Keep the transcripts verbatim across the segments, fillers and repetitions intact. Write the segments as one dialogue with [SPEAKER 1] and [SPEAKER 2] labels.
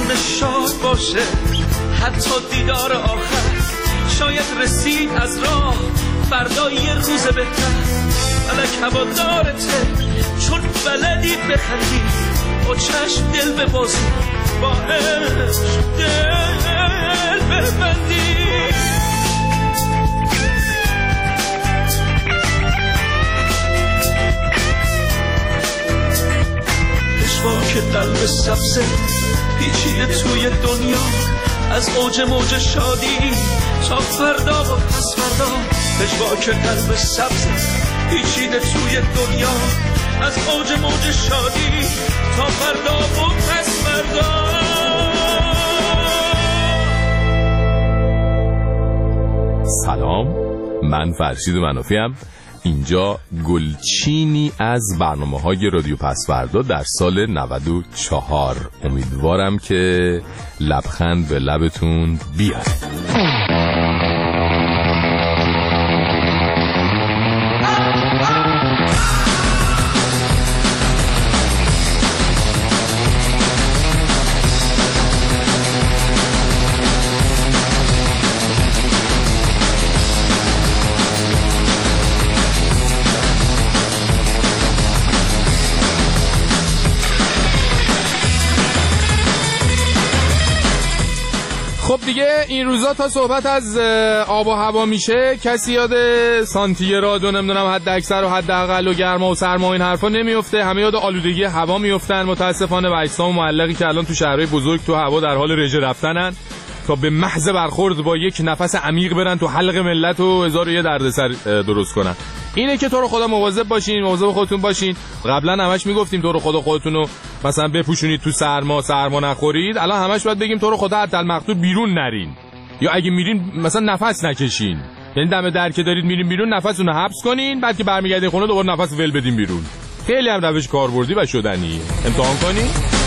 [SPEAKER 1] خونه شاد باشه، حتی دیدار آخر شاید رسید از راه، فردا یه روز بهتر. فلک هوادارته چون بلدی بخندی، با چشم دل ببازی، با عشق دل ببندی. پشواک قلب سبزه پیچیده توی دنیا، از اوج موج شادی تا فردا و پس فردا. پشواک قلب سبزه پیچیده توی دنیا، از اوج موج شادی تا فردا و پس فردا.
[SPEAKER 2] سلام، من فرشید منافیم. اینجا گلچینی از برنامه‌های رادیو پسوردا در سال نود و چهار. امیدوارم که لبخند به لبتون بیاره. خب دیگه این روزا تا صحبت از آب و هوا میشه کسی یاد سانتیگراد و نمیدونم حد اکثر و حد اقل و گرما و سرما و این حرفا نمیفته. همه یاد آلودگی هوا میفتن متاسفانه، و اجسام معلقی که الان تو شهرهای بزرگ تو هوا در حال رژه رفتنن تا به محض برخورد با یک نفس عمیق برن تو حلق ملت و هزار و یه دردسر درست کنن. اینه که تو رو خدا مواظب باشین، مواظب خودتون باشین. قبلا همش میگفتیم تو رو خدا خودتون رو مثلا بپوشونید تو سرما، سرما نخورید. الان همش باید بگیم تو رو خدا حتی المقدور بیرون نرین، یا اگه میرین مثلا نفس نکشین. یعنی دم در که دارید میرین بیرون نفستون رو حبس کنین، بعد که برمیگردین خونه دوباره نفس ول بدین بیرون. خیلی هم روش کاربردی و شدنی. امتحان کنین.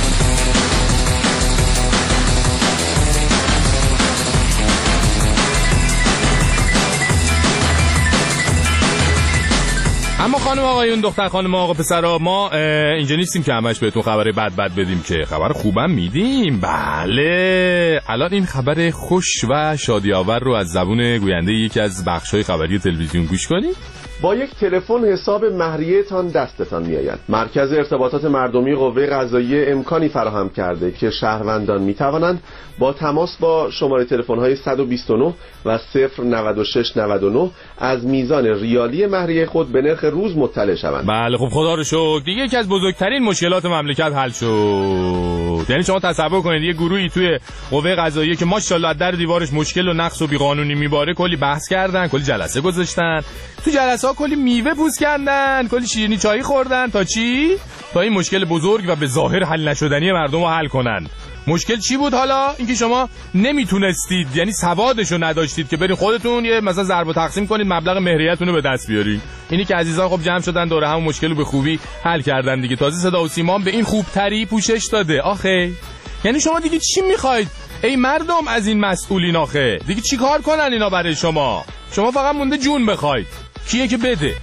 [SPEAKER 2] اما خانم آقایون، دختر خانم آقا پسرا، ما اینجا نیستیم که همش بهتون خبر بد بد بدیم، که خبر خوبم میدیم. بله، الان این خبر خوش و شادی آور رو از زبون گوینده یکی از بخش‌های خبری تلویزیون گوش کنید.
[SPEAKER 3] با یک تلفن حساب مهریه‌تان دستتان میآید. مرکز ارتباطات مردمی قوه قضاییه امکانی فراهم کرده که شهروندان میتوانند با تماس با شماره تلفن‌های صد و بیست و نه و صفر نود و شش نود و نه از میزان ریالی مهریه خود به نرخ روز مطلع شوند.
[SPEAKER 2] بله خب خدا رو شکر، دیگه یکی از بزرگترین مشکلات مملکت حل شد. یعنی شما تصور کنید یه گروهی توی قوه قضاییه که ماشاءالله از در دیوارش مشکل و نقص و بیقانونی میباره کلی بحث کردن، کلی جلسه گذاشتن، تو جلسه ها کلی میوه پوست کردن، کلی شیرینی چایی خوردن. تا چی؟ تا این مشکل بزرگ و به ظاهر حل نشدنی مردم رو حل کنن. مشکل چی بود حالا؟ اینکه شما نمیتونستید، یعنی سوادشو نداشتید که برین خودتون یه مثلا ضرب و تقسیم کنید مبلغ مهریتون رو به دست بیارین. اینی که عزیزان خب جمع شدن دوره هم مشکل رو به خوبی حل کردن دیگه. تازه صدا و سیما به این خوبتری پوشش داده. آخه یعنی شما دیگه چی میخواید ای مردم از این مسئولین؟ آخه دیگه چی کار کنن اینا برای شما؟ شما فقط مونده جون بخواید. کیه که بده؟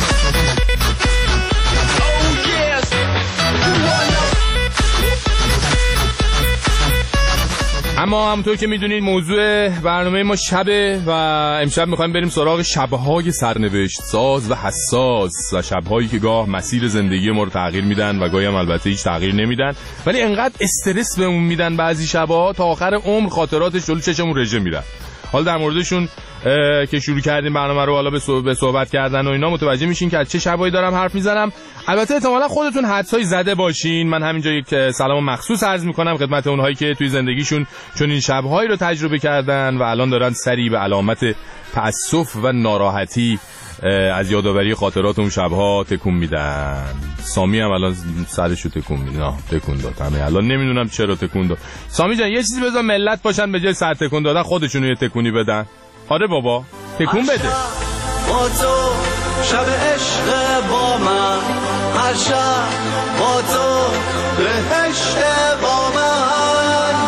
[SPEAKER 2] اما همونطور که میدونید موضوع برنامه ما شبه و امشب میخوایم بریم سراغ شبهای سرنوشت ساز و حساس و شبهایی که گاه مسیر زندگی ما رو تغییر میدن و گاهی هم البته هیچ تغییر نمیدن، ولی انقدر استرس بهمون میدن بعضی شبها تا آخر عمر خاطراتش جلو چشمون رژه میره. حالا در موردشون که شروع کردیم برنامه رو حالا به صحبت کردن و اینا متوجه میشین که از چه شبایی دارم حرف میزنم. البته احتمالا خودتون حدسای زده باشین. من همینجا یک سلام مخصوص عرض میکنم خدمت اونهایی که توی زندگیشون چون این شبهایی رو تجربه کردن و الان دارن سری به علامت تأسف و ناراحتی از یادآوری خاطرات اون شبها تکون میدن. سامی هم الان سرشو تکون میده. نه تکون داد. همه الان نمیدونم چرا تکون داد. سامی جان یه چیزی بذار ملت باشن به جای سر تکون دادن خودشون یه تکونی بدن. آره بابا تکون بده.
[SPEAKER 1] با تو شب عشق با من، هر شب با تو بهشت با من.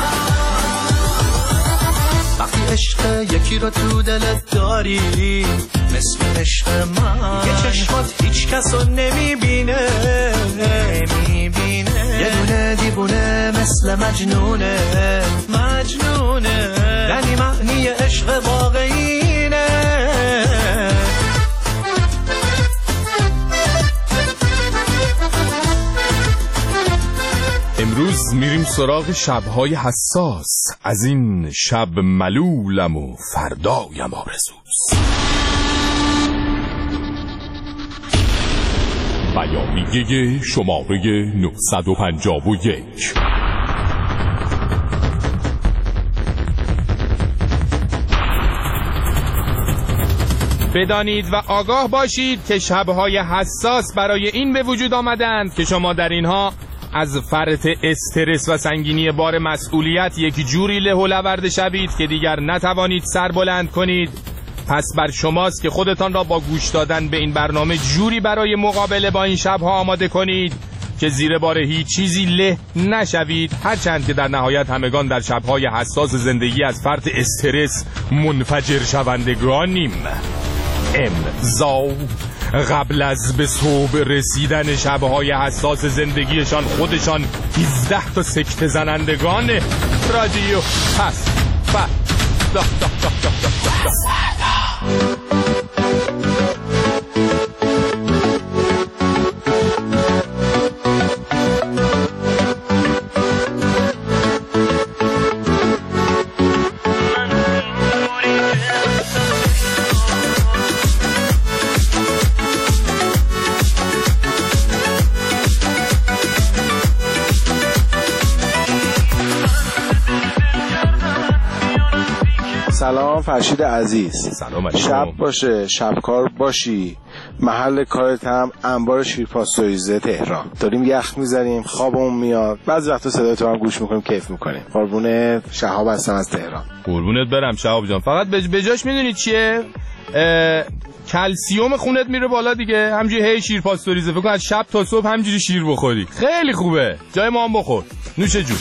[SPEAKER 1] وقتی عشق یکی رو تو دلت داری مثل عشق من، یه چشمات هیچ کس رو نمیبینه نمیبینه، یه دونه دیوونه مثل مثل مجنونه مجنونه، یعنی معنی عشق واقعینه.
[SPEAKER 2] امروز میریم سراغ شب‌های حساس. از این شب ملولم و فردایم آرزوست. بیانیه شماره نهصد و پنجاه و یک. بدانید و آگاه باشید که شب‌های حساس برای این به وجود آمدند که شما در اینها از فرط استرس و سنگینی بار مسئولیت یک جوری له و لورد شوید که دیگر نتوانید سر بلند کنید. پس بر شماست که خودتان را با گوش دادن به این برنامه جوری برای مقابله با این شب‌ها آماده کنید که زیر بار هیچ چیزی له نشوید، هرچند که در نهایت همگان در شب‌های حساس زندگی از فرط استرس منفجر شوندگانیم. امضا قبل از به صبح رسیدن شب‌های حساس زندگیشان خودشان هزده تا سکته زنندگان رادیو پس با دا دا دا دا دا دا.
[SPEAKER 4] سلام فرشید عزیز.
[SPEAKER 2] سلام.
[SPEAKER 4] شب باشه، شبکار باشی، محل کارت هم انبار شیرپاستوریزه تهران. داریم یخ میزنیم، خوابمون میاد، بعضی وقتا صدای تو هم گوش میکنیم، کیف میکنیم. قربونت، شهاب هستم از تهران.
[SPEAKER 2] قربونت برم شهاب جان. فقط بجاش میدونید چیه؟ کلسیوم خونت میره بالا دیگه، همینجوری هی شیرپاستوریزه. فکر کن از شب تا صبح همینجوری شیر بخوری، خیلی خوبه. جای ما هم بخور، نوش جون.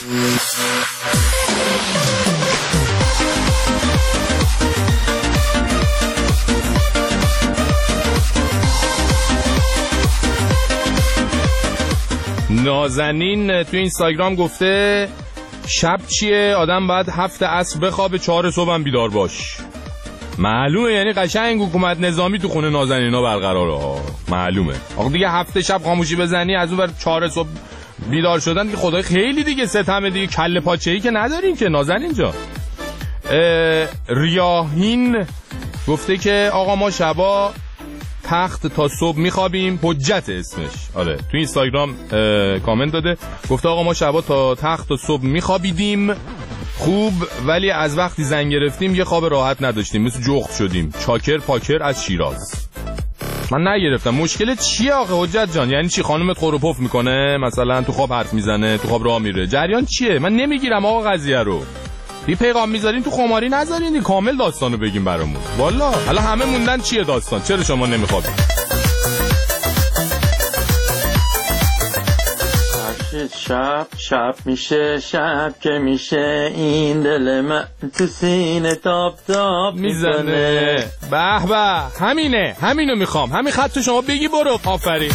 [SPEAKER 2] نازنین تو اینستاگرام گفته شب چیه؟ آدم باید هفت عصر بخوابه، چهار صبح هم بیدار باش. معلومه، یعنی قشنگ حکومت نظامی تو خونه نازنینا برقراره ها. معلومه. آخه دیگه هفت شب خاموشی بزنی، از اون ور چهار صبح بیدار شدن که خدای خیلی دیگه ستمه دیگه. کله پاچه‌ای که ندارین که نازنین جا. ریاهین گفته که آقا ما شبا تخت تا صبح میخوابیم. حجت اسمش. آره تو اینستاگرام کامنت داده، گفته آقا ما شبا تا تخت تا صبح میخوابیدیم خوب، ولی از وقتی زنگ گرفتیم یه خواب راحت نداشتیم، مثل جغد شدیم. چاکر پاکر از شیراز. من نگرفتم. مشکل چیه آقا حجت جان؟ یعنی چی خانومت خور و پف میکنه مثلا، تو خواب حرف میزنه، تو خواب راه میره؟ جریان چیه؟ من نمیگیرم آقا قضیه رو. بی پیغام میذارین تو خماری نذارین، کامل داستانو بگیم برامون. والا حالا همه موندن چیه داستان؟ چرا شما نمیخوابید؟
[SPEAKER 5] شب شب میشه، شب که میشه، این دل من تو سینه تاب تاب میزنه.
[SPEAKER 2] به به، همینه، همینو میخوام. همین خط شما بگی برو. آفرین.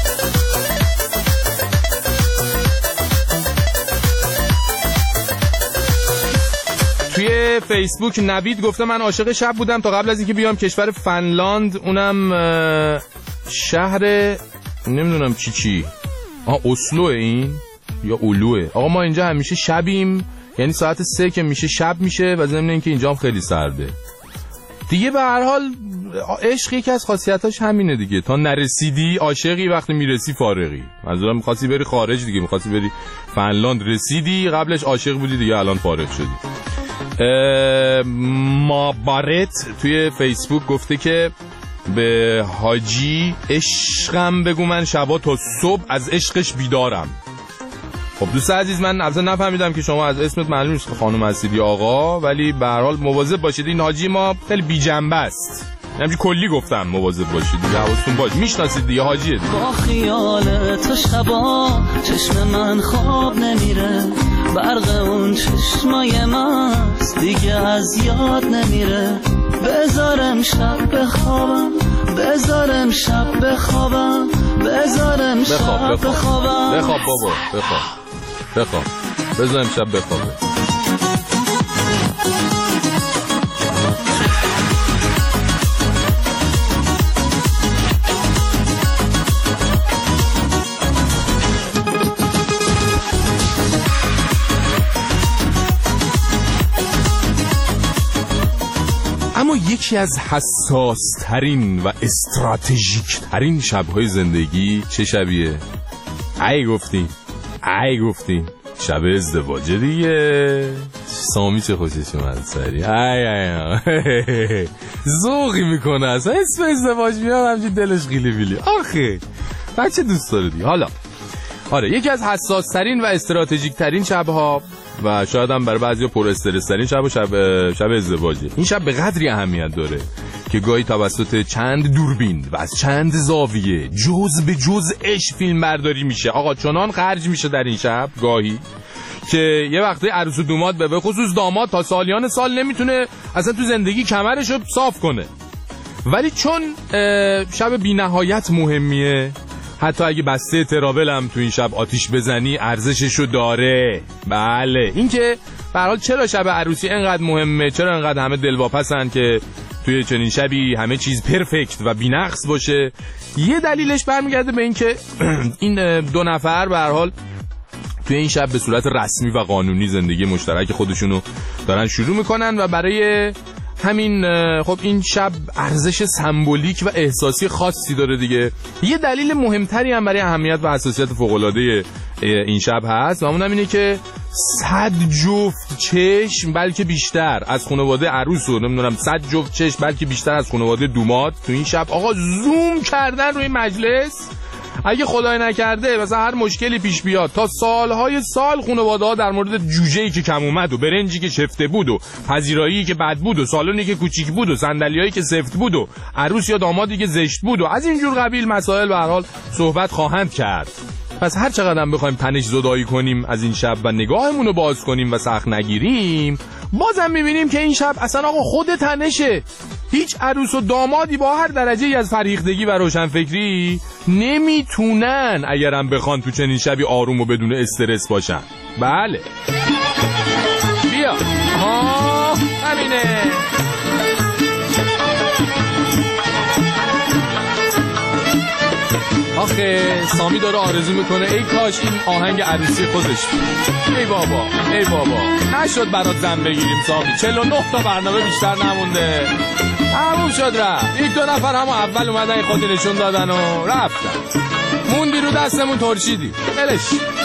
[SPEAKER 2] توی فیسبوک نوید گفته من عاشق شب بودم تا قبل از اینکه بیام کشور فنلاند، اونم شهر نمیدونم چی چی آها اسلوه این یا اولوه. آقا ما اینجا همیشه شبیم، یعنی ساعت سه که میشه شب میشه و ضمن اینکه اینجا هم خیلی سرده دیگه. به هر حال عشق یکی از خاصیتاش همینه دیگه، تا نرسیدی عاشقی، وقتی میرسی فارغی. منظورم می‌خواستی بری خارج دیگه، می‌خواستی بری فنلاند، رسیدی، قبلش عاشق بودی دیگه، الان فارغ شدی. ما بارت توی فیسبوک گفته که به حاجی عشقم بگو من شبا تا صبح از عشقش بیدارم. خب دوست عزیز، من اصلا نفهمیدم که شما از اسمت معلوم نیست خانم هستید یا آقا، ولی به هر حال مواظب باشید. این حاجی ما خیلی بی جنبه است، همین کلی گفتم مواظب باشید دیگه، حواستون باشه. میشناسید دیگه حاجیه دیگه.
[SPEAKER 6] با خیال تو شبا چشم من خواب نمیره، برق اون چشمای ماست دیگه از یاد نمیره. بذارم شب بخوابم، بذارم شب بخوابم، بذارم شب بخوابم.
[SPEAKER 2] بخواب بابا، بخواب بخواب. بذار امشب بخوابه. اما یکی از حساس ترین و استراتژیک ترین شب‌های زندگی چه شبیه؟ ای گفتیم ای گفتیم شب ازدواج دیگه. سامی چه خوشش اومد سری. ای ای ذوقی میکنه اصلا اسم ازدواج میاد همچین دلش قیلی بیلی. آخه بچه دوست داره دیگه. حالا آره یکی از حساس ترین و استراتژیک ترین شب‌ها و شاید هم برای بعضیا پر استرس ترین شب و شب شب ازدواجه. این شب به قدری اهمیت داره که گاهی توسط چند دوربین و از چند زاویه جز به جزش فیلم برداری میشه. آقا چنان خرج میشه در این شب گاهی که یه وقتی عروس و داماد به خصوص داماد تا سالیان سال نمیتونه اصلا تو زندگی کمرشو صاف کنه، ولی چون شب بی نهایت مهمیه حتی اگه بسته ترابل هم تو این شب آتیش بزنی ارزششو داره. بله این که به هر حال چرا شب عروسی اینقدر مهمه، چرا اینقدر همه دلواپسن که توی چنین شبی همه چیز پرفکت و بی‌نقص باشه، یه دلیلش برمیگرده به این که این دو نفر به هر حال توی این شب به صورت رسمی و قانونی زندگی مشترک خودشونو دارن شروع میکنن و برای همین خب این شب ارزش سمبولیک و احساسی خاصی داره دیگه. یه دلیل مهمتری هم برای اهمیت و حساسیت فوق‌العاده این شب هست و اون هم اینه که صد جفت چشم بلکه بیشتر از خانواده عروس و نمیدونم صد جفت چشم بلکه بیشتر از خانواده دوماد تو این شب آقا زوم کردن روی مجلس. اگه خدای نکرده مثلا هر مشکلی پیش بیاد تا سالهای سال خانواده ها در مورد جوجه‌ای که کم اومد و برنجی که شفته بود و پذیرایی که بد بود و سالونی که کوچیک بود و صندلیایی که سفت بود و عروس یا دامادی که زشت بود و از اینجور قبیل مسائل به هر حال صحبت خواهند کرد. پس هر چقدر هم بخوایم تنش زدایی کنیم از این شب و نگاهمون رو باز کنیم و سخت نگیریم، بازم میبینیم که این شب اصلا آقا خود تنشه. هیچ عروس و دامادی با هر درجه‌ای از فریختگی و روشنفکری نمیتونن اگرم بخوان تو چنین شبی آروم و بدون استرس باشن. بله بیا ها همینه. آخه سامی داره آرزو میکنه ای کاش این آهنگ عروسی خودش بود. ای بابا ای بابا نشد برات زن بگیریم سامی. چهل و نه تا برنامه بیشتر نمونده، تموم شد رفت. یک دو نفر همون اول اومدن خودی نشون دادن و رفتن، موندی رو دستمون ترشیدی بلش.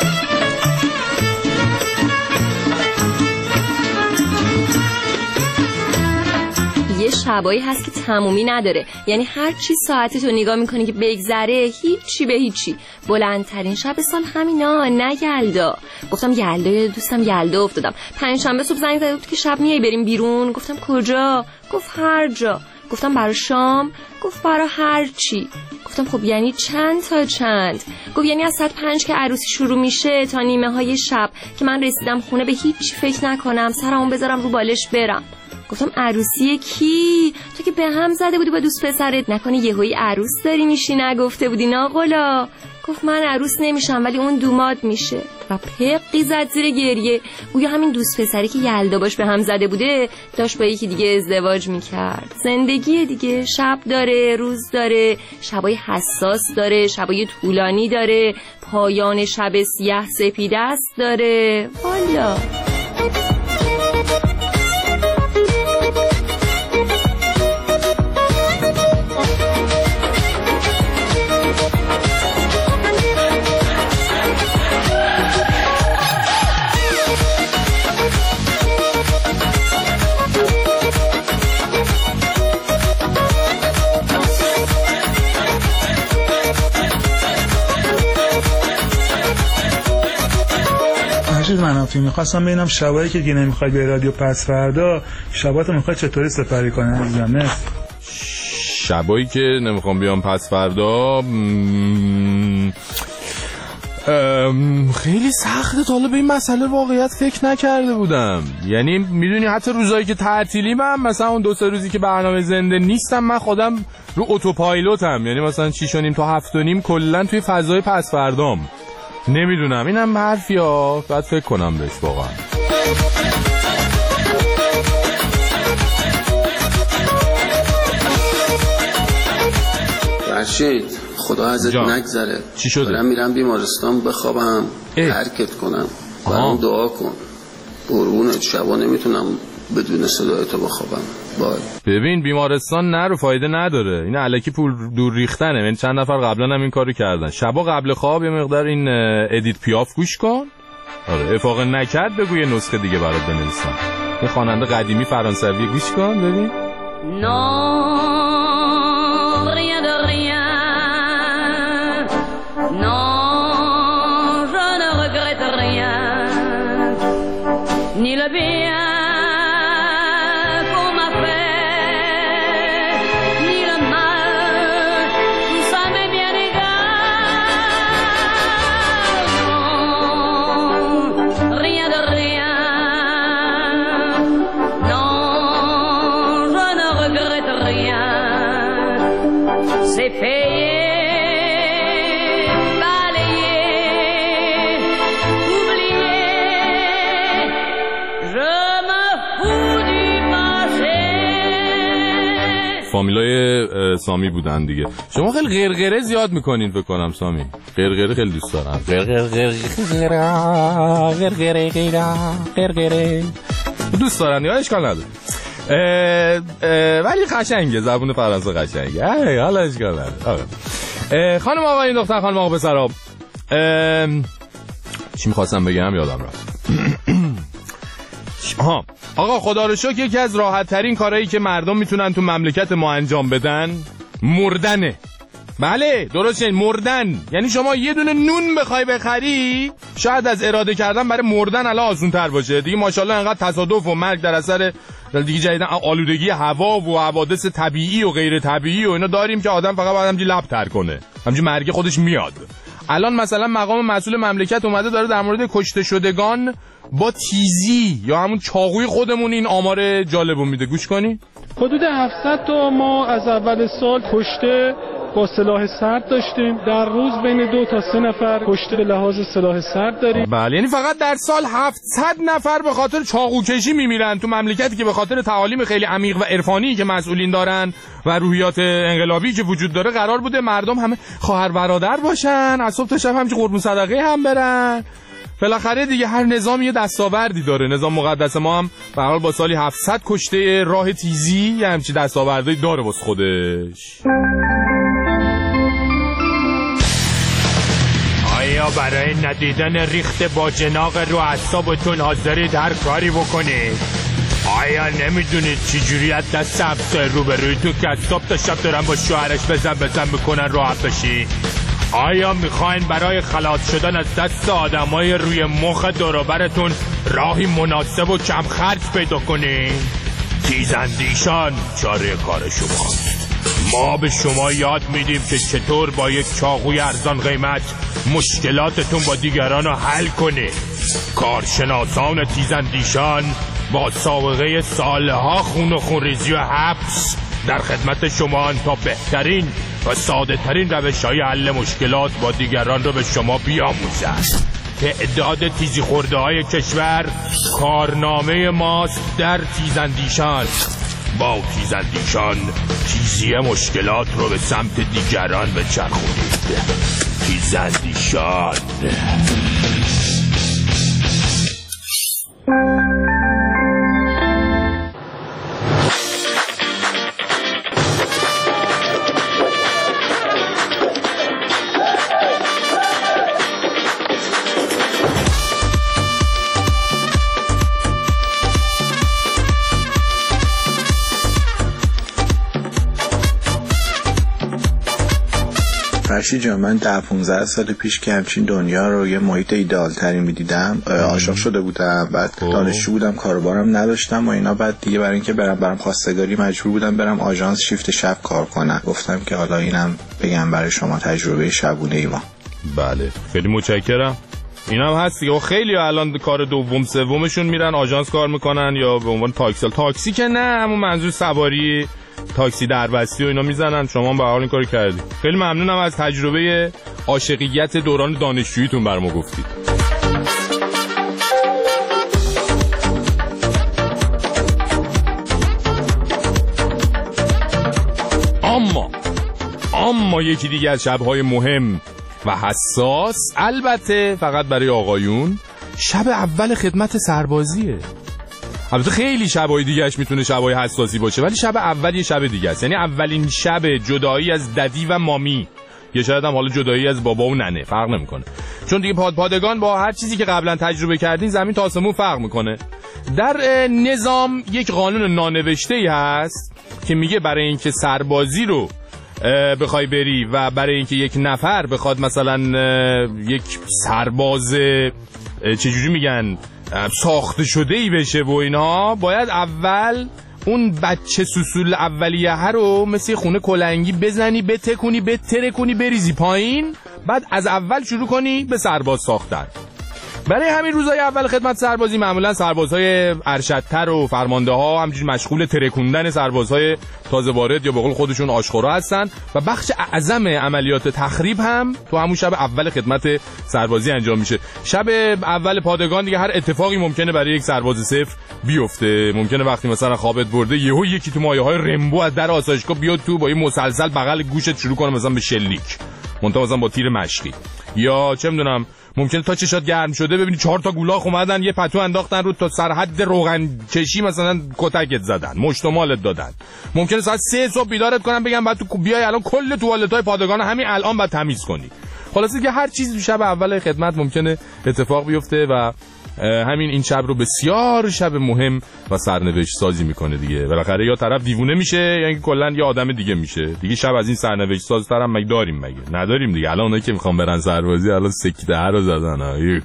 [SPEAKER 7] یه شبایی هست که تمومی نداره، یعنی هر چی ساعتی تو نگاه میکنی که بگذره هیچی به هیچی. بلندترین شب سال همینا، نه یلدا. گفتم یلدا، دوستم یلدا افتادم. پنجشنبه صبح زنگ زد بود که شب میای بریم بیرون. گفتم کجا؟ گفت هر جا. گفتم برای شام؟ گفت برای هر چی. گفتم خب یعنی چند تا چند؟ گفت یعنی از ساعت پنج که عروسی شروع میشه تا نیمه های شب که من رسیدم خونه به هیچ فکر نکنم، سرمو بذارم رو بالش برم. گفتم عروسی کی؟ تو که به هم زده بودی با دوست پسرت، نکنه یهویی عروس داری میشی نگفته بودی ناقلا؟ گفت من عروس نمیشم ولی اون دوماد میشه و پقی زد زیر گریه. گویا همین دوست پسری که یلدا باش به هم زده بوده داشت با یکی دیگه ازدواج میکرد. زندگی دیگه، شب داره، روز داره، شبای حساس داره، شبای طولانی داره، پایان شب سیاه سپید است داره. والا
[SPEAKER 8] منافی میخواستم ببینم شبایی که دیگه نمیخوای به رادیو پس فردا، شباتو میخوای چطوری سپری کنی عزیزم؟ نه
[SPEAKER 2] شبایی که نمیخوام بیام پس فردا م... خیلی سخته. تا حالا به این مسئله واقعیت فکر نکرده بودم. یعنی میدونی حتی روزایی که تعطیلی من، مثلا اون دو سه روزی که برنامه زنده نیستم، من خودم رو اتوپایلوتم. یعنی مثلا شیش و نیم تا هفت و نیم کلا توی فضای پس فردام. نمیدونم، اینم حرفی ها، باید فکر کنم بهش واقعا.
[SPEAKER 9] فرشید خدا ازت نگذره.
[SPEAKER 2] چی شده؟
[SPEAKER 9] دارم میرم بیمارستان بخوابم، ترکت کنم، برام دعا کن. قربونت، شبا نمیتونم بدون صدای تو بخوابم. بای.
[SPEAKER 2] ببین بیمارستان نرو، فایده نداره، این الکی پول دور ریختنه. من چند نفر قبلا هم این کارو کردن. شبا قبل خواب یه مقدار این ادیت پیاف گوش کن. آره افاقه نکرد بگو یه نسخه دیگه برات بنویسم. یه خواننده قدیمی فرانسوی گوش کن ببین.
[SPEAKER 10] Non, rien de rien. Non, je ne regrette rien. Ni le bien qu'on m'a fait, ni le mal, tout ça m'est bien égal. Non, rien de rien. Non, je ne regrette rien. C'est payé, balayé, oublié. Je me fous du passé.
[SPEAKER 2] فامیلای سامی بودن دیگه. شما خیلی غرغره زیاد میکنین فکر کنم سامی. غرغره خیلی دوست دارم. غرغره غرغره غرغره دوست دارن یا اشکال نداره. اه اه ولی قشنگه، زبون فرانسه قشنگه. حالا اشکال نداره. خانم آقا این دختر، خانم آقا پسرا، چی میخواستم بگم یادم رفت. آها آقا خدا رو شکر یکی از راحت ترین کارهایی که مردم میتونن تو مملکت ما انجام بدن مردنه. بله درسته، مردن. یعنی شما یه دونه نون بخوای بخری شاید از اراده کردن برای مردن الان آسون تر باشه دیگه. ماشاءالله انقدر تصادف و مرگ در اثر دیگه جدیدن آلودگی هوا و حوادث طبیعی و غیر طبیعی و اینا داریم که آدم فقط باید همینجوری لب تر کنه، همینجوری مرگ خودش میاد. الان مثلا مقام مسئول مملکت اومده داره در مورد کشته شدگان با تیزی یا همون چاقوی خودمون این آمار جالبو میده. گوش کنی.
[SPEAKER 11] حدود هفتصد تا ما از اول سال کشته با سلاح سرد داشتیم. در روز بین دو تا سه نفر کشته به لحاظ سلاح سرد داریم.
[SPEAKER 2] بله یعنی فقط در سال هفتصد نفر به خاطر چاقو کشی میمیرن تو مملکتی که به خاطر تعالیم خیلی عمیق و عرفانی که مسئولین دارن و روحیات انقلابی که وجود داره قرار بوده مردم همه خواهر برادر باشن، از صبح تا شب همچه قربون صدقه هم برن. بالاخره دیگه هر نظام یه دستاوردی داره. نظام مقدس ما هم به هر حال با سالی هفتصد کشته راه تیزی یه همچین دستاوردی داره واسه خودش.
[SPEAKER 12] آیا برای ندیدن ریخت با جناق رو اعصابتون حاضرید هر کاری بکنید؟ آیا نمیدونید چی جوری از دست افسر روبرویتون که از صبح تا شب دارن با شوهرش بزن بزن بکنن راحت بشی؟ آیا میخواین برای خلاص شدن از دست آدمای روی مخ دوروبرتون راهی مناسب و کم خرج پیدا کنین؟ تیزاندیشان چاره کار شماست. ما به شما یاد میدیم که چطور با یک چاقوی ارزان قیمت مشکلاتتون با دیگران رو حل کنید. کارشناسان تیزاندیشان با سابقه سالها خون و خونریزی و حبس در خدمت شما تا بهترین و ساده ترین روش های حل مشکلات با دیگران رو به شما بیاموزند. تعداد تیزی خورده های کشور کارنامه ماست در تیزاندیشان. با تیزاندیشان تیزی مشکلات رو به سمت دیگران بچرخونید. تیزاندیشان.
[SPEAKER 4] فرشید جان، من ده پونزده سال پیش که همچین دنیا رو یه محیط ایدئال تری میدیدم عاشق شده بودم. بعد دانشجو بودم، کاروبارم نداشتم و اینا. بعد دیگه برای اینکه برم برام خواستگاری مجبور بودم برم آژانس شیفت شب کار کنم. گفتم که حالا اینم بگم برای شما تجربه شبونه ای ما.
[SPEAKER 2] بله خیلی متشکرم. اینم هست دیگه. خیلی الان کار دوم سومشون میرن آژانس کار میکنن یا به عنوان تاکسی. تاکسی که نه، همون منظور سواری تاکسی دربستی و اینا میزنن. شما به حال این کارو کردی. خیلی ممنونم از تجربه عاشقیت دوران دانشجوییتون بر ما گفتید. اما اما یکی دیگه از شب‌های مهم و حساس، البته فقط برای آقایون، شب اول خدمت سربازیه. البته خیلی شب‌های دیگه‌اش میتونه شب‌های حساسی باشه، ولی شب اول یه شب دیگه است. یعنی اولین شب جدایی از ددی و مامی، یه شاید هم حالا جدایی از بابا و ننه، فرق نمیکنه. چون دیگه پاد پادگان با هر چیزی که قبلا تجربه کردین زمین تا آسمون فرق میکنه. در نظام یک قانون نانوشته‌ای هست که میگه برای اینکه سربازی رو بخوای بری و برای اینکه یک نفر بخواد مثلا یک سرباز چجوری میگن ساخته شده ای بشه و اینا، باید اول اون بچه سوسول اولیه رو مثل خونه کلنگی بزنی، بتکونی، بترکونی، بریزی پایین، بعد از اول شروع کنی به سرباز ساختن. برای همین روزهای اول خدمت سربازی معمولا سربازهای ارشدتر و فرمانده ها همجوری مشغول ترکوندن سربازهای تازه وارد یا به قول خودشون آشخورا هستن و بخش اعظم عملیات تخریب هم تو همون شب اول خدمت سربازی انجام میشه. شب اول پادگان دیگه هر اتفاقی ممکنه برای یک سرباز صفر بیفته. ممکنه وقتی مثلا خوابت برده یهو یکی تو مایه‌های رمبو از در آسایشگاه بیاد تو با یه مسلسل بغل گوشت شروع کنه مثلا به شلیک، منتها مثلا با تیر مشقی، یا چه میدونم ممکنه تا چشات گرم شده ببینی چهار تا گولاخ اومدن یه پتو انداختن رو تا سرحد روغن کشی مثلا کتکت زدن، مشتمالت دادن. ممکنه ساعت سه صبح بیدارت کنن بگن بعد تو بیای الان کل توالت‌های پادگان همین الان بعد تمیز کنی. خلاصه که هر چیزی تو شب اول خدمت ممکنه اتفاق بیفته و همین این شب رو بسیار شب مهم و سرنوشت سازی میکنه دیگه. بالاخره یا طرف دیوونه میشه یا اینکه کلا یه آدم دیگه میشه دیگه. شب از این سرنوشت سازتر هم مگه داریم؟ مگه نداریم دیگه. الان اونایی که میخوان برن سربازی الان سکته رو زدن.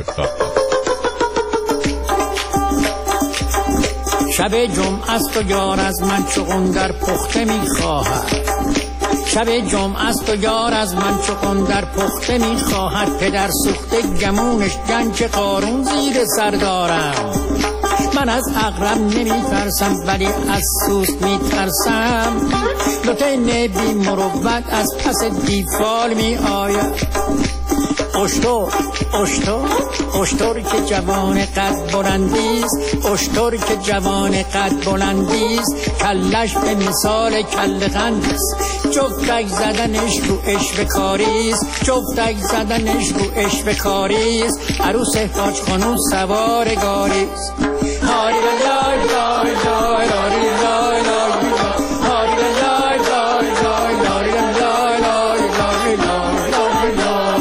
[SPEAKER 13] شب جمعه است و یار از من چون در پخته میخواهد، شب جمعه است و یار از من چون در پخته میخواهد، پدر سوخته گمونش گنج قارون زیر سر دارم. من از عقرب نمیترسم ولی از سوست میترسم، لطین بی مروت از پس دیفال می آید. اشتر اشتر اشتر که جوان قد بلندیست، اشتر که جوان قد بلندیست، کلش به مثال کل قندیست، جفتک زدنش رو اشوه کاریست، جفتک زدنش رو اشوه کاریست، عروس حاج خانوم سوار گاریست. هاری لای لای لای لای لای لای هاری لای لای لای لای لای لای لای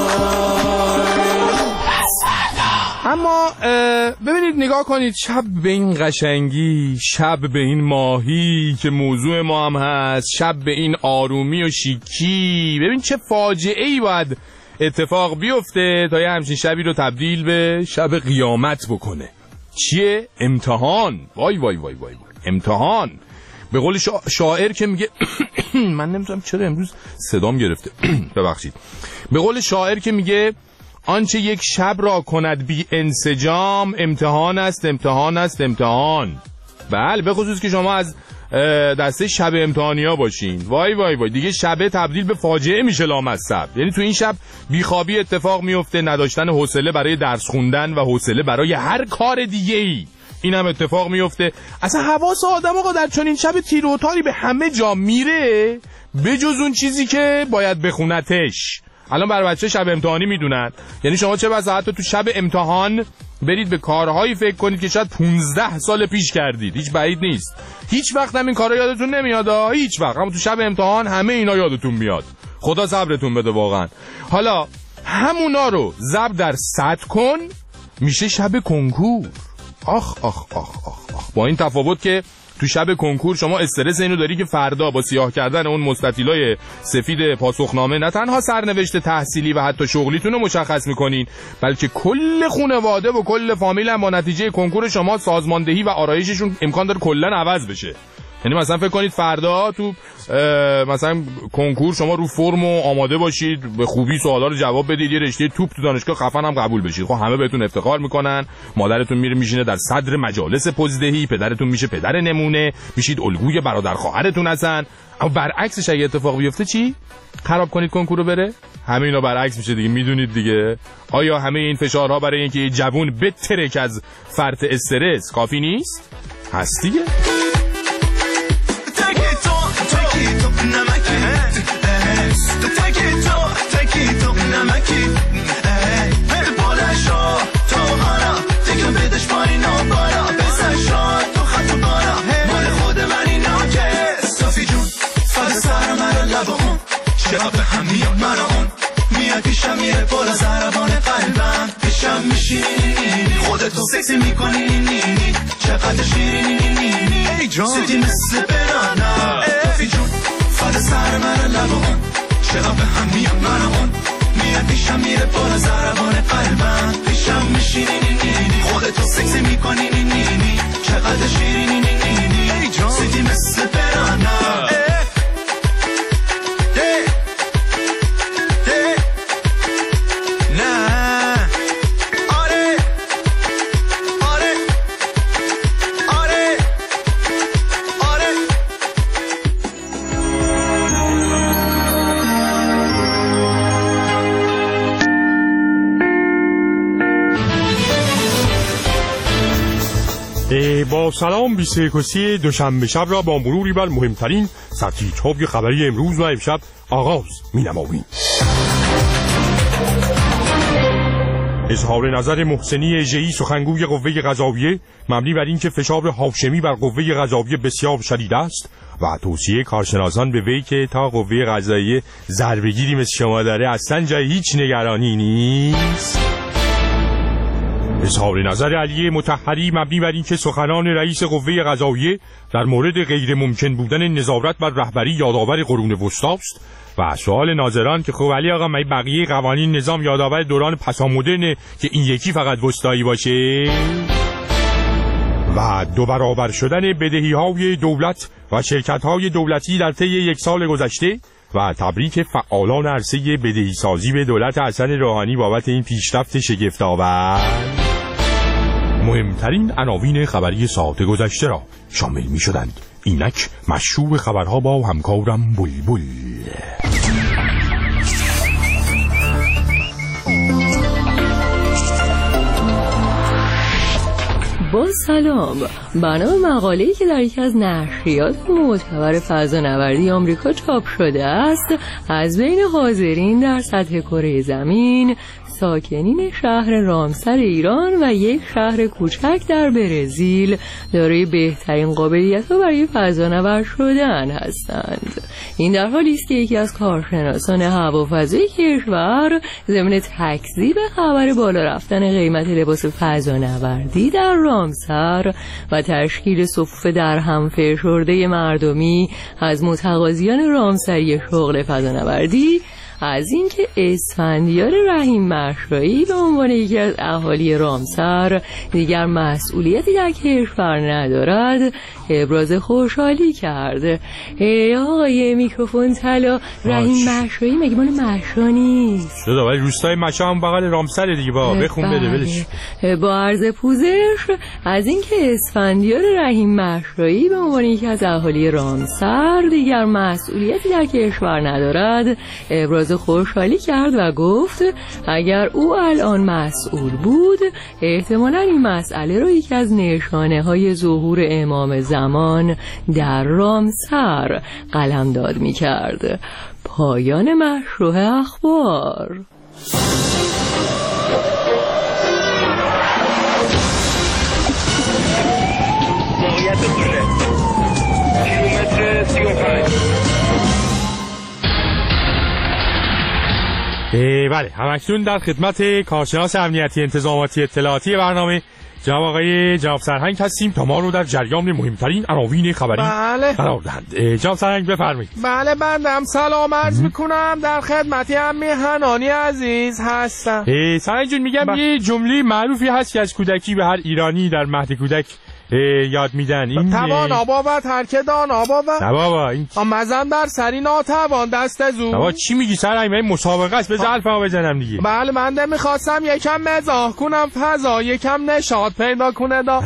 [SPEAKER 13] لای.
[SPEAKER 2] اما ببینید نگاه کنید، شب به این قشنگی، شب به این ماهی که موضوع ما هم هست، شب به این آرومی و شیکی، ببین چه فاجعه‌ای باید اتفاق بیفته تا یه همچین شبی رو تبدیل به شب قیامت بکنه. چیه؟ امتحان. وای وای وای وای امتحان. به قول شا... شاعر که میگه من نمیدونم چرا امروز صدام گرفته ببخشید. به قول شاعر که میگه آنچه یک شب را کند بی انسجام، امتحان است امتحان است امتحان. بله، به خصوص که شما از دسته شب امتحانی ها باشین. وای وای وای دیگه شبه تبدیل به فاجعه میشه لامصب. یعنی تو این شب بیخوابی اتفاق میفته، نداشتن حوصله برای درس خوندن و حوصله برای هر کار دیگه ای، این هم اتفاق میفته. اصلا حواس آدم آقا در چنین شب تیر و تاری به همه جا میره بجز اون چیزی که باید بخونتش. الان برای بچه شب امتحانی میدونن، یعنی شما چه بسا حتی تو شب امتحان برید به کارهایی فکر کنید که شاید پونزده سال پیش کردید، هیچ بعید نیست. هیچ وقت هم این کارا یادتون نمیاد، هیچ وقت، اما تو شب امتحان همه اینا یادتون میاد. خدا صبرتون بده واقعا. حالا همونا رو ضرب در صد کن میشه شب کنکور. آخ آخ آخ آخ آخ. با این تفاوت که تو شب کنکور شما استرس اینو داری که فردا با سیاه کردن اون مستطیلای سفید پاسخنامه نه تنها سرنوشت تحصیلی و حتی شغلیتون رو مشخص میکنین، بلکه کل خانواده و کل فامیل هم با نتیجه کنکور شما سازماندهی و آرایششون امکان داره کلا عوض بشه. یعنی مثلا فکر کنید فردا تو مثلا کنکور شما رو فرم و آماده باشید، به خوبی سوالا رو جواب بدید، یه رشته توپ تو دانشگاه خفن هم قبول بشید. خب همه بهتون افتخار میکنن، مادرتون میره میشینه در صدر مجالس پزدهی، پدرتون میشه پدر نمونه، میشید الگوی برادر خواهرتون هستن. اما برعکسش اگه اتفاق بیفته چی؟ خراب کنید کنکور رو بره؟ همه اینا برعکس میشه دیگه، میدونید دیگه. آیا همه این فشارها برای اینکه یه جوون بترک از فرط استرس کافی نیست؟ هست دیگه.
[SPEAKER 1] چرا به هم میاد من اون میاد پیشم میره بالا ضربان قلبم پیشم میشینی خودتو سکسی میکنی نینی چقدر شیرینی ای جان سیدی مثل برانا توفی جون فدا سر من لب اون چرا به هم میاد من اون میاد پیشم میره بالا ضربان قلبم پیشم میشینی نینی خودتو سکسی میکنی نینی چقدر شیرینی ای جان سیدی مثل برانا
[SPEAKER 12] با سلام بیست و یکم دوشنبه شب را با مروری بر مهمترین سرتیترهای خبری امروز و امشب آغاز می‌نماییم. اظهار نظر محسنی ژئی سخنگوی قوه قضاییه مبنی بر اینکه فشار هاشمی بر قوه قضاییه بسیار شدید است و توصیه کارشناسان به وی که تا قوه قضاییه ضربه‌گیری مثل شما داره اصلا جای هیچ نگرانی نیست. اظهار نظر علی مطهری مبنی بر اینکه سخنان رئیس قوه قضاییه در مورد غیر ممکن بودن نظارت بر رهبری یادآور قرون وسطی است و سوال ناظران که خب علی آقا، من بقیه قوانین نظام یادآور دوران پسامدرن که این یکی فقط وسطایی باشه؟ و دو برابر شدن بدهی‌های دولت و شرکت‌های دولتی در طی یک سال گذشته و تبریک فعالان عرصه بدهی‌سازی به دولت حسن روحانی بابت این پیشرفت شگفت‌آور. مهمترین عناوین خبری ساعت گذشته را شامل می شدند. اینک مشروع خبرها با همکارم بلبل.
[SPEAKER 7] با سلام. بنا به مقاله‌ای که در یکی از نشریات معتبر فضانوردی آمریکا چاپ شده است، از بین حاضرین در سطح کره زمین ساکنین شهر رامسر ایران و یک شهر کوچک در برزیل دارای بهترین قابلیت‌ها برای فضانورد شدن هستند. این در حالی است که یکی از کارشناسان هوافضای کشور ضمن تکذیب خبر بالا رفتن قیمت لباس فضانوردی در رامسر و تشکیل صفوف در هم فشرده مردمی از متقاضیان رامسری شغل فضانوردی از اینکه اسفندیار رحیم مشرایی به عنوان یکی از اهالی رامسر دیگر مسئولیتی در کشور ندارد ابراز خوشحالی کرد. ای آقای میکروفون طلا، رحیم مشرایی مگه مال مشا نیست؟
[SPEAKER 12] دادا ولی روستای مشا هم بغل رامسر دیگه. با بخون بده بدش.
[SPEAKER 7] با عرض پوزش از اینکه اسفندیار رحیم مشرایی به عنوان یکی از اهالی رامسر دیگر مسئولیتی در کشور ندارد ابراز خوشحالی کرد و گفت اگر او الان مسئول بود احتمالاً این مسئله را یکی از نشانه های ظهور امام زمان در رامسر قلمداد می کرد. پایان مشروع اخبار.
[SPEAKER 14] موقعیت دوله کیلومتر سی و پنج.
[SPEAKER 12] بله، همکنون در خدمت کارشناس امنیتی انتظاماتی اطلاعاتی برنامه جناب آقای جناب سرهنگ هستیم تا ما رو در جریان مهمترین عناوین خبری
[SPEAKER 15] بله.
[SPEAKER 12] قرار دهند. جناب سرهنگ بفرمایید.
[SPEAKER 15] بله بندم سلام عرض میکنم، در خدمتی عمه حنانی عزیز هستم.
[SPEAKER 12] سرهنگ جون میگم
[SPEAKER 15] ب...
[SPEAKER 12] یه جمله معروفی هست که از کودکی به هر ایرانی در مهد کودک یاد میدن. این
[SPEAKER 15] توان آبا و ترک دان آبا و
[SPEAKER 12] نه بابا این
[SPEAKER 15] مزن در سری ناتوان دست زو.
[SPEAKER 12] بابا چی میگی سرنگ؟ این مسابقه است، بذار الفا بزنم دیگه.
[SPEAKER 15] بله من ده میخواستم یکم مزاح کنم فضا یکم نشاط پیدا کنه دا.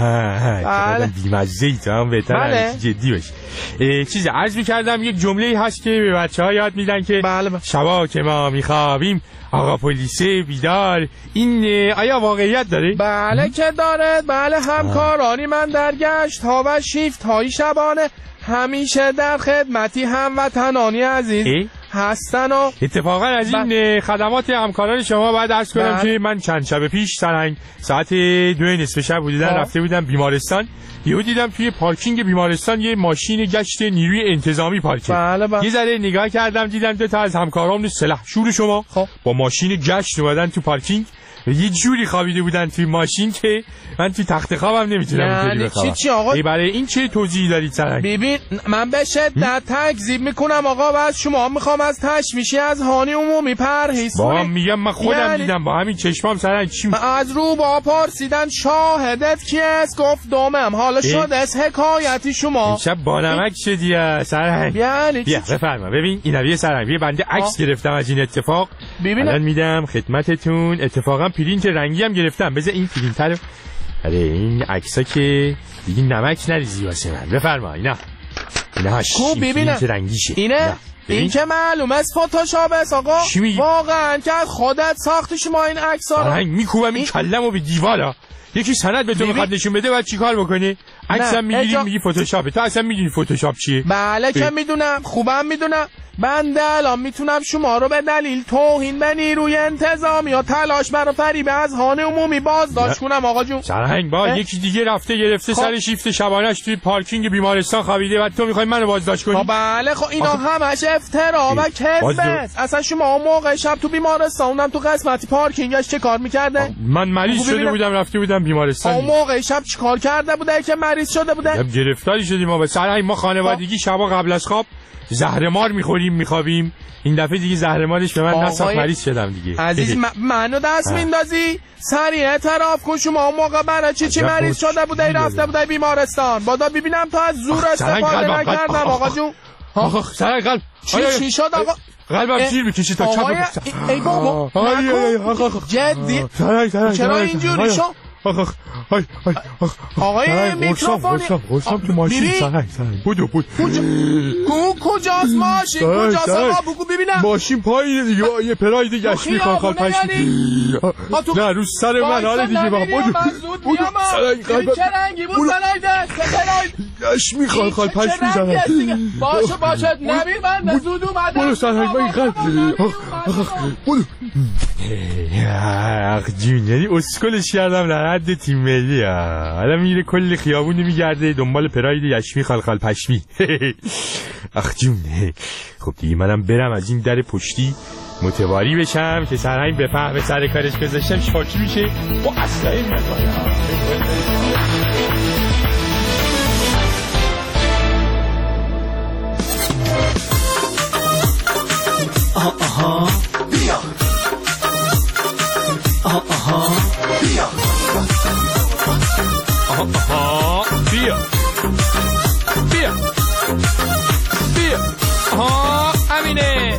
[SPEAKER 12] بله بیمزه ای تو هم بهتر بله. جدی باش. چیز عرض میکردم یک جمله هست که به بچه ها یاد میدن که
[SPEAKER 15] بله.
[SPEAKER 12] شبا که ما میخوابیم آقا پلیسه بیدار. این آیا واقعیت داره؟
[SPEAKER 15] بله که داره. بله همکارانی من در گشت ها و شیفت های شبانه همیشه در خدمتی هموطنانی عزیز ای؟ هستن و
[SPEAKER 12] اتفاقا از این ب... خدمات همکاران شما باید عرض کنم که من چند شب پیش سرنگ ساعت دو نصف شب بودن رفته بودم بیمارستان. یهو دیدم توی پارکینگ بیمارستان یه ماشین گشت نیروی انتظامی پارکه.
[SPEAKER 15] بله بله.
[SPEAKER 12] یه ذره نگاه کردم دیدم دو تا از همکاران سلحشور شما خب. با ماشین گشت اومدن تو پارکینگ یه جوری خوابیده بودن توی ماشین که من توی تخت خوابم نمیتونم اینطوری بخوابم.
[SPEAKER 15] چی چی آقا؟
[SPEAKER 12] ای برای این چه توضیحی دارید سرنگ؟
[SPEAKER 15] ببین من به شدت تکذیب میکنم آقا و از شما میخوام از تشویشی از هانی عمومی پرهیز کنید.
[SPEAKER 12] با میگم من خودم یعنی... دیدم با همین چشمام سرنگ. چی
[SPEAKER 15] از رو با پرسیدن شاهدت کیست گفت دومم حالا شده از حکایتی شما
[SPEAKER 12] شب با نمک شدی سرنگ.
[SPEAKER 15] یعنی
[SPEAKER 12] بیا بفرما ببین اینا یه سرنگ یه بنده عکس گرفتم از این اتفاق.
[SPEAKER 15] ببینم
[SPEAKER 12] الان میدم خدمتتون. اتفاقا پرینت رنگی هم گرفتم. بذار این پرینتر. آره این عکسا که دیگه نمک نریزی واسه من. بفرما اینا اینا
[SPEAKER 15] خوب ببینم
[SPEAKER 12] رنگیشه.
[SPEAKER 15] اینه این که معلوم است فتوشاپ است آقا. واقعا که خودت ساختی شما این عکس‌ها رو.
[SPEAKER 12] رنگ میکوبم این کلمو به دیوالا. یکی سند به تو میخواد نشون بده بعد چیکار بکنی؟ عکسم میگیری اجا... میگی فتوشاپه. تو اصلا میدونی فتوشاپ چیه؟
[SPEAKER 15] بله که میدونم خوبم میدونم. بنده الان میتونم شما رو به دلیل توهین به نیروی انتظامی یا تلاش برای فریب از هان عمومی بازداشت کنم آقا جون.
[SPEAKER 12] سرهنگ با اه؟ یکی دیگه رفته گرفته خب. سر شیفت شبانش توی پارکینگ بیمارستان خوابیده و تو میخوای منو بازداشت کنی؟
[SPEAKER 15] بله خب اینا همش افترا و کذب است. اصلا شما موقع شب تو بیمارستان اونم تو قسمتی پارکینگش چه کار میکرده؟
[SPEAKER 12] من مریض شده بودم رفته بودم بیمارستان.
[SPEAKER 15] اون موقع شب چیکار کرده بوده که مریض شده بوده؟
[SPEAKER 12] گرفتاری شدیم ما. به سرهنگ ما خانوادگی شبا قبل از خواب زهرمار میخوریم میخوابیم. این دفعه دیگه زهرمارش به من نساخت مریض شدم دیگه.
[SPEAKER 15] عزیز منو دست میندازی؟ سریع اعتراف کن شما اون موقع برای چی چی مریض شده بوده ای رفته بوده بیمارستان. بادا ببینم تو از زور استفاده نکردم آقا جون.
[SPEAKER 12] آخ سر قلب
[SPEAKER 15] چی چی شد آقا؟
[SPEAKER 12] قلبم تیر میکشی تا چپ.
[SPEAKER 15] ای بابا جدی چرا اینجوری شد؟
[SPEAKER 12] آخ آخ آی آی آخ
[SPEAKER 15] آقای میکروفونی
[SPEAKER 12] غرصم تو ماشین سرنگ سرنگ بودو بود
[SPEAKER 15] کجاست ماشین کجاست آقا بگو ببینم.
[SPEAKER 12] ماشین پایینه دیگه یه پراید گشمی خالخال پشمی نه رو سر من حاله دیگه با بودو بودو سرنگ قلبم
[SPEAKER 15] چه رنگی بود سرنگ ده
[SPEAKER 12] گشمی خالخال پشمی سرنگ
[SPEAKER 15] باشه باشه نبیر من زود اومدم
[SPEAKER 12] بودو سرنگ من قلب بودو اخ جون یعنی اسکلش کردم در حد تیم ملی ها. حالا میره کل خیابون میگرده دنبال پراید یشمی خالخال پشمی. اخ جون خب دیگه منم برم از این در پشتی متواری بشم که سرهنگ بفهمه سر کارش گذاشتم شاکی میشه با اسلحه میکنم.
[SPEAKER 6] آها آها بیا آها آها بیا
[SPEAKER 12] آها آها بیا بیا بیا آها امینه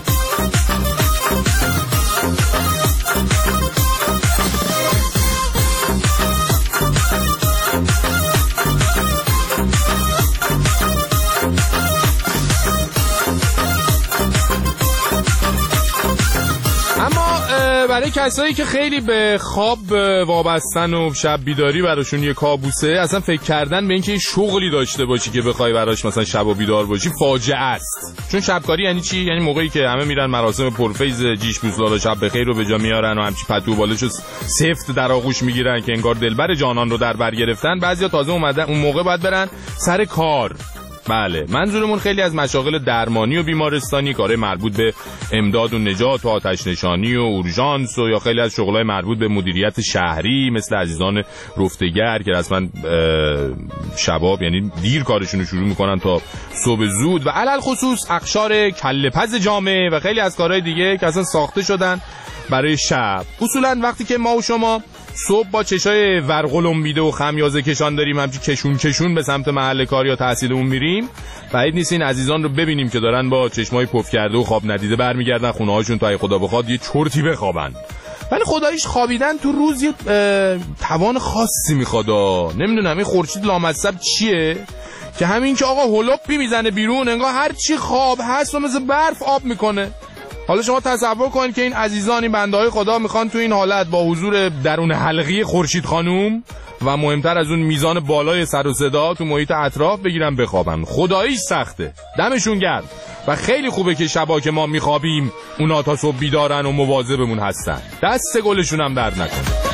[SPEAKER 2] برای کسایی که خیلی به خواب وابستن و شب بیداری براشون یه کابوسه، اصلا فکر کردن به اینکه یه شغلی داشته باشی که بخوای براش مثلا شب و بیدار باشی فاجعه است. چون شبکاری یعنی چی؟ یعنی موقعی که همه میرن مراسم پرفیز جیش بوسلال شب بخیر رو به جا میارن و همچی پتو بالشو سفت در آغوش میگیرن که انگار دلبر جانان رو در بر گرفتن، بعضیا تازه اومدن اون موقع باید برن سر کار. بله منظورمون خیلی از مشاغل درمانی و بیمارستانی، کارهای مربوط به امداد و نجات و آتش نشانی و اورژانس و یا خیلی از شغلای مربوط به مدیریت شهری مثل عزیزان رفتگر که رسما شباب یعنی دیر کارشون رو شروع میکنن تا صبح زود و علل خصوص اقشار کله پز جامعه و خیلی از کارهای دیگه که اصلا ساخته شدن برای شب. اصولا وقتی که ما و شما صبح با چشای ورقلمبیده و خمیازه کشان داریم همچی کشون کشون به سمت محل کار یا تحصیلمون میریم، بعید نیست این عزیزان رو ببینیم که دارن با چشمای پف کرده و خواب ندیده برمیگردن خونه هاشون تا ای خدا بخواد یه چرتی بخوابن. ولی خداییش خوابیدن تو روز یه توان خاصی میخواد. نمیدونم این خورشید لامصب چیه که همین که آقا هلوپی میزنه بیرون انگار هر چی خواب هست و مثل برف آب میکنه. حالا شما تصور کنید که این عزیزان، این بنده های خدا میخوان تو این حالت با حضور درون حلقی خورشید خانوم و مهمتر از اون میزان بالای سر و صدا تو محیط اطراف بگیرن بخوابن. خداییش سخته، دمشون گرم و خیلی خوبه که شبا که ما میخوابیم اونا تا صبح بیدارن و مواظبمون هستن. دست گلشون هم درد نکنه.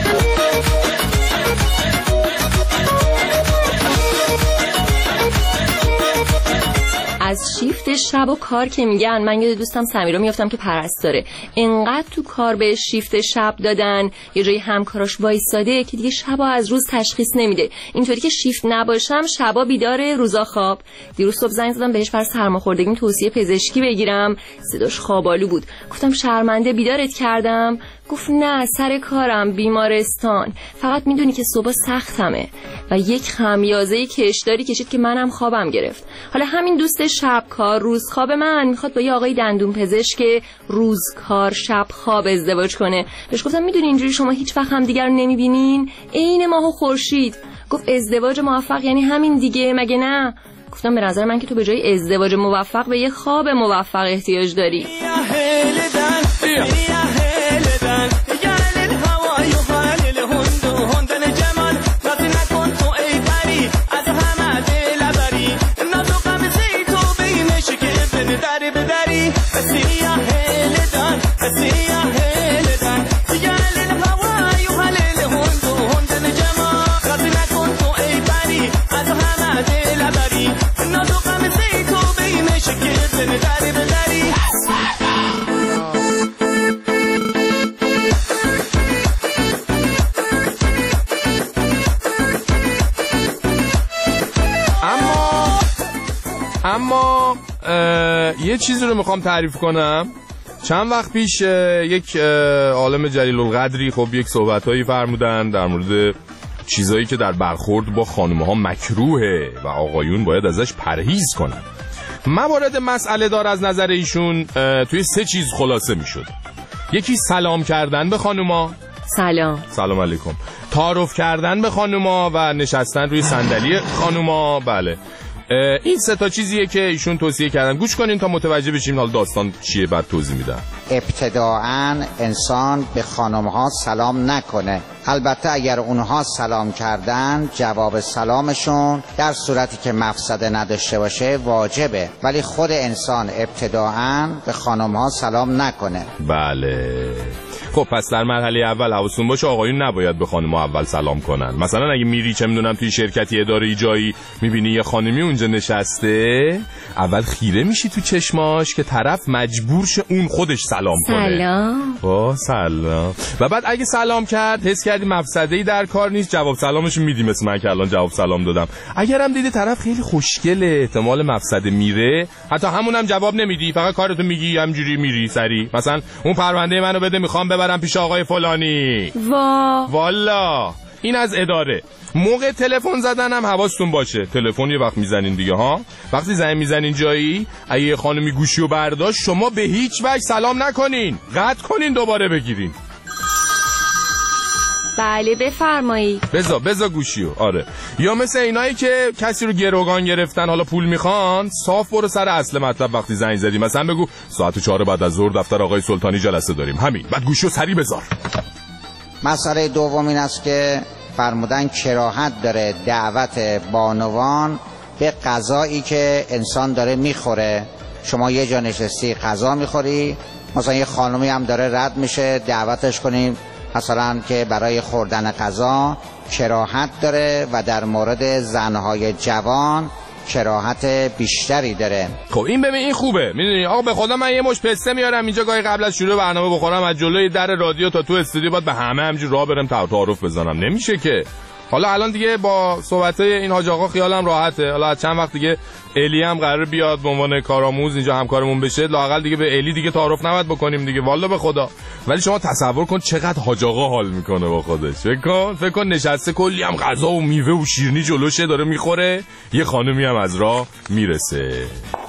[SPEAKER 7] از شیفت شب و کار که میگن، من یاد دوستم سمیرا میافتم که پرستاره، انقدر تو کار به شیفت شب دادن یه جایی همکاراش وایساده که دیگه شبا از روز تشخیص نمیده. اینطوری که شیفت نباشم شبا بیداره روزا خواب. دیروز صبح زنگ زدم بهش برای سرماخوردگیم توصیه پزشکی بگیرم، صداش خوابالو بود. گفتم شرمنده بیدارت کردم؟ گفت نه سر کارم بیمارستان، فقط میدونی که صبح سختمه. و یک خمیازه کشداری کشید که منم خوابم گرفت. حالا همین دوست شب کار روز خواب من میخواد با یه آقای دندون پزشک روز کار شب خواب ازدواج کنه. بهش گفتم میدونی اینجوری شما هیچ وقت هم دیگر رو نمیبینین، عین ماه و خورشید. گفت ازدواج موفق یعنی همین دیگه مگه نه؟ گفتم به نظر من که تو به جای ازدواج موفق به یه خواب موفق احتیاج داری.
[SPEAKER 2] اما یه چیزی رو میخوام تعریف کنم. چند وقت پیش یک عالم جلیل القدری خب یک صحبتایی فرمودن در مورد چیزایی که در برخورد با خانم‌ها مکروهه و آقایون باید ازش پرهیز کنن. موارد مسئله دار از نظر ایشون توی سه چیز خلاصه میشد. یکی سلام کردن به خانم‌ها،
[SPEAKER 7] سلام
[SPEAKER 2] سلام علیکم، تعارف کردن به خانم‌ها و نشستن روی صندلی خانم‌ها. بله این سه تا چیزیه که ایشون توصیه کردن. گوش کنین تا متوجه بشیم حال داستان چیه، بعد توضیح میدم.
[SPEAKER 16] ابتداعاً انسان به خانم‌ها سلام نکنه. البته اگر اونها سلام کردن جواب سلامشون در صورتی که مفسده نداشته باشه واجبه، ولی خود انسان ابتداعاً به خانم‌ها سلام نکنه.
[SPEAKER 2] بله خب پس در مرحله اول حواستون باشه آقایون نباید به خانم‌ها اول سلام کنن. مثلا اگه میری چه میدونم توی شرکتی اداره جایی میبینی یه خانمی اونجا نشسته، اول خیره میشی تو چشماش که طرف مجبور شه اون خودش سلام کنه.
[SPEAKER 7] سلام.
[SPEAKER 2] با سلام. و بعد اگه سلام کرد حس کردی مفسده‌ای در کار نیست، جواب سلامشو میدی، مثل من که الان جواب سلام دادم. اگرم دیدی طرف خیلی خوشگله، احتمال مفسده میره، حتی همونم جواب نمیدی، فقط کارتو میگی همجوری میری سری. مثلا اون پرونده منو بده میخوام ببرم پیش آقای فلانی.
[SPEAKER 7] وا
[SPEAKER 2] والا این از اداره. موقع تلفن زدن هم حواستون باشه، تلفن یه وقت میزنین دیگه ها، وقتی زنگ میزنین جایی اگه خانمی گوشیو برداشت شما به هیچ وجه سلام نکنین، قطع کنین دوباره بگیرین.
[SPEAKER 7] بله بفرمایید.
[SPEAKER 2] بزا بزا گوشیو. آره یا مثل اینایی که کسی رو گروگان گرفتن حالا پول میخوان، صاف برو سر اصل مطلب. وقتی زنگ زدی مثلا بگو ساعت چهار بعد از ظهر دفتر آقای سلطانی جلسه داریم، همین، بعد گوشیو سری بذار.
[SPEAKER 16] مسئله دوم این است که فرمودن کراهت داره دعوت بانوان به غذایی که انسان داره میخوره. شما یه جا نشستی غذا میخوری، مثلا یه خانمی هم داره رد میشه، دعوتش کنیم مثلا که برای خوردن غذا کراهت داره و در مورد زنهای جوان کراهت بیشتری داره.
[SPEAKER 2] خب این ببین این خوبه، میدونی آقا به خدا من یه مش پسته میارم اینجا گاهی قبل از شروع برنامه بخورم، از جلوی در رادیو تا تو استودیو باید به همه همجور راه برم تعارف بزنم، نمیشه که. حالا الان دیگه با صحبتای این حاج آقا خیالم راحته. حالا چند وقت دیگه الی هم قرار بیاد به عنوان کارآموز اینجا همکارمون بشه، لااقل دیگه به الی دیگه تعارف نباید بکنیم دیگه، والله به خدا. ولی شما تصور کن چقدر حاج آقا حال میکنه با خودش. فکر کن فکر کن نشسته کلی هم غذا و میوه و شیرینی جلوشه داره میخوره، یه خانومی هم از راه میرسه.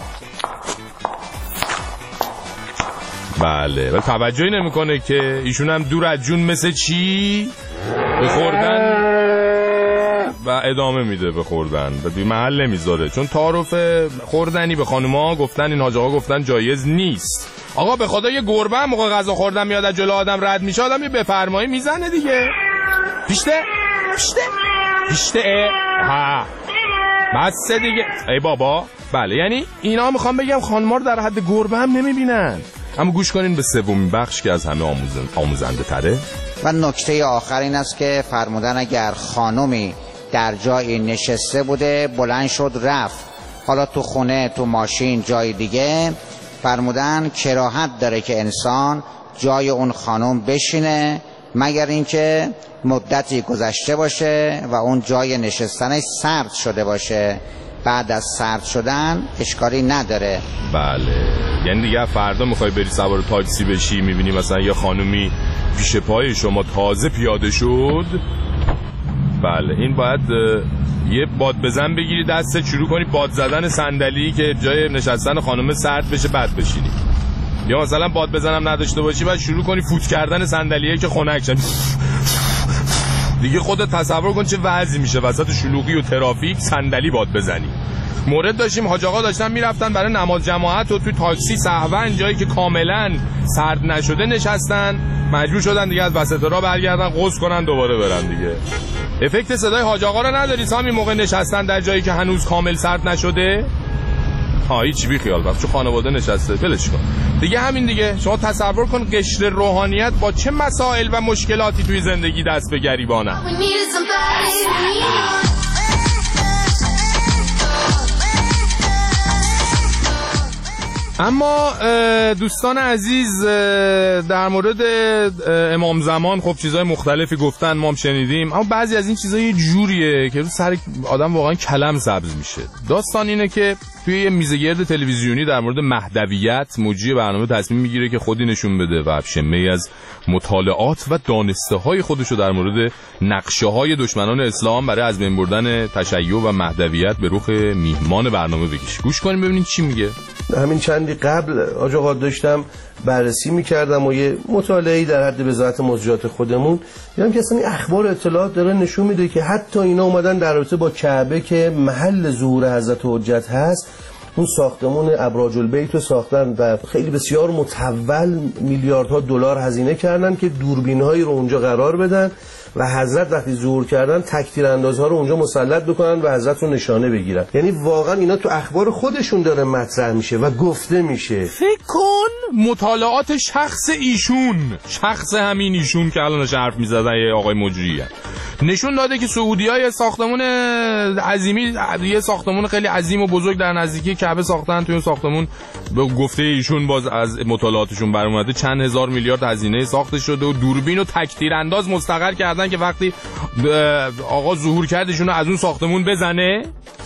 [SPEAKER 2] بله و توجهی نمیکنه که ایشون هم دور از جون مثل چی به خوردن و ادامه میده به خوردن و بی محل نمیذاره، چون تعارف خوردنی به خانوما گفتن این حاج آقا گفتن جایز نیست. آقا به خدا یه گربه هم موقع غذا خوردن میاد از جلو آدم رد میشه، آدم یه بفرمایی میزنه دیگه. پیشته پیشته پیشته ها بس دیگه ای بابا. بله یعنی اینا میخوام بگم خانما رو در حد گربه هم نمیبینن. اما گوش کنین به سومین بخش که از همه آموزن آموزنده تره.
[SPEAKER 16] و نکته آخر این است که فرمودن اگر خانومی در جایی نشسته بوده بلند شد رفت، حالا تو خونه تو ماشین جای دیگه، فرمودن کراهت داره که انسان جای اون خانم بشینه مگر اینکه مدتی گذشته باشه و اون جای نشستنش سرد شده باشه. بعد از سرد شدن اشکالی نداره.
[SPEAKER 2] بله یعنی دیگه فردا میخوای بری سوار تاکسی بشی، میبینی مثلا یه خانومی پیش پای شما تازه پیاده شد، بله این باید یه باد بزن بگیری دستت شروع کنی باد زدن صندلی که جای نشستن خانم سرد بشه بعد بشینی. یا مثلا باد بزنم نداشته باشی بعد شروع کنی فوت کردن صندلیه که خنک شن. دیگه خودت تصور کن چه وضعی میشه وسط شلوغی و ترافیک صندلی باد بزنی. مورد داشتیم حاج آقا داشتن میرفتن برای نماز جماعت و توی تاکسی سهوا جایی که کاملا سرد نشده نشستن، مجبور شدن دیگه از وسط راه برگردن غسل کنن دوباره برن دیگه. افکت صدای حاج آقا رو نداری سامی موقع نشستن در جایی که هنوز کامل سرد نشده؟ ها هیچ بی خیال وقت چه خانواده نشسته بلش کن دیگه. همین دیگه شما تصور کن قشر روحانیت با چه مسائل و مشکلاتی توی زندگی دست به گریبانه. اما دوستان عزیز در مورد امام زمان خب چیزهای مختلفی گفتن ما هم شنیدیم، اما بعضی از این چیزها یه جوریه که رو سر آدم واقعا کلم سبز میشه. داستان اینه که توی یه میزگرد تلویزیونی در مورد مهدویت مجری برنامه تصمیم میگیره که خودی نشون بده و شمه‌ای از مطالعات و دانسته های خودشو در مورد نقشه های دشمنان اسلام برای از بین بردن تشیع و مهدویت به رخ میهمان برنامه بکشه. گوش کنیم ببینیم چی میگه.
[SPEAKER 17] همین چندی قبل آج آقا داشتم بررسی میکردم و یه مطالعه‌ای در حد وزارت موضوعات خودمون دیدم که اصلا این اخبار اطلاعات داره نشون میده که حتی اینا اومدن در رابطه با کعبه که محل ظهور حضرت حجت هست اون ساختمون ابراج البیت رو ساختن و خیلی بسیار متول میلیاردها دلار هزینه کردن که دوربین‌هایی رو اونجا قرار بدن و حضرت وقتی ظهور کردن تک‌تیر اندازها رو اونجا مسلط بکنن و حضرت رو نشانه بگیرن. یعنی واقعا اینا تو اخبار خودشون داره مطرح میشه و گفته میشه.
[SPEAKER 2] فکر کن مطالعات شخص ایشون، شخص همین ایشون که الان حرف میزدن یه آقای مجریه، نشون داده که سعودی‌ها یه ساختمون عظیمی، یه ساختمون خیلی عظیم و بزرگ در نزدیکی کعبه ساختن. توی اون ساختمون به گفته ایشون باز از مطالعاتشون برام اومده چند هزار میلیارد هزینه ساخته شده و دوربین و تک‌تیر انداز مستقر کردن که وقتی آقا ظهور کردشون رو از اون ساختمون بزنه.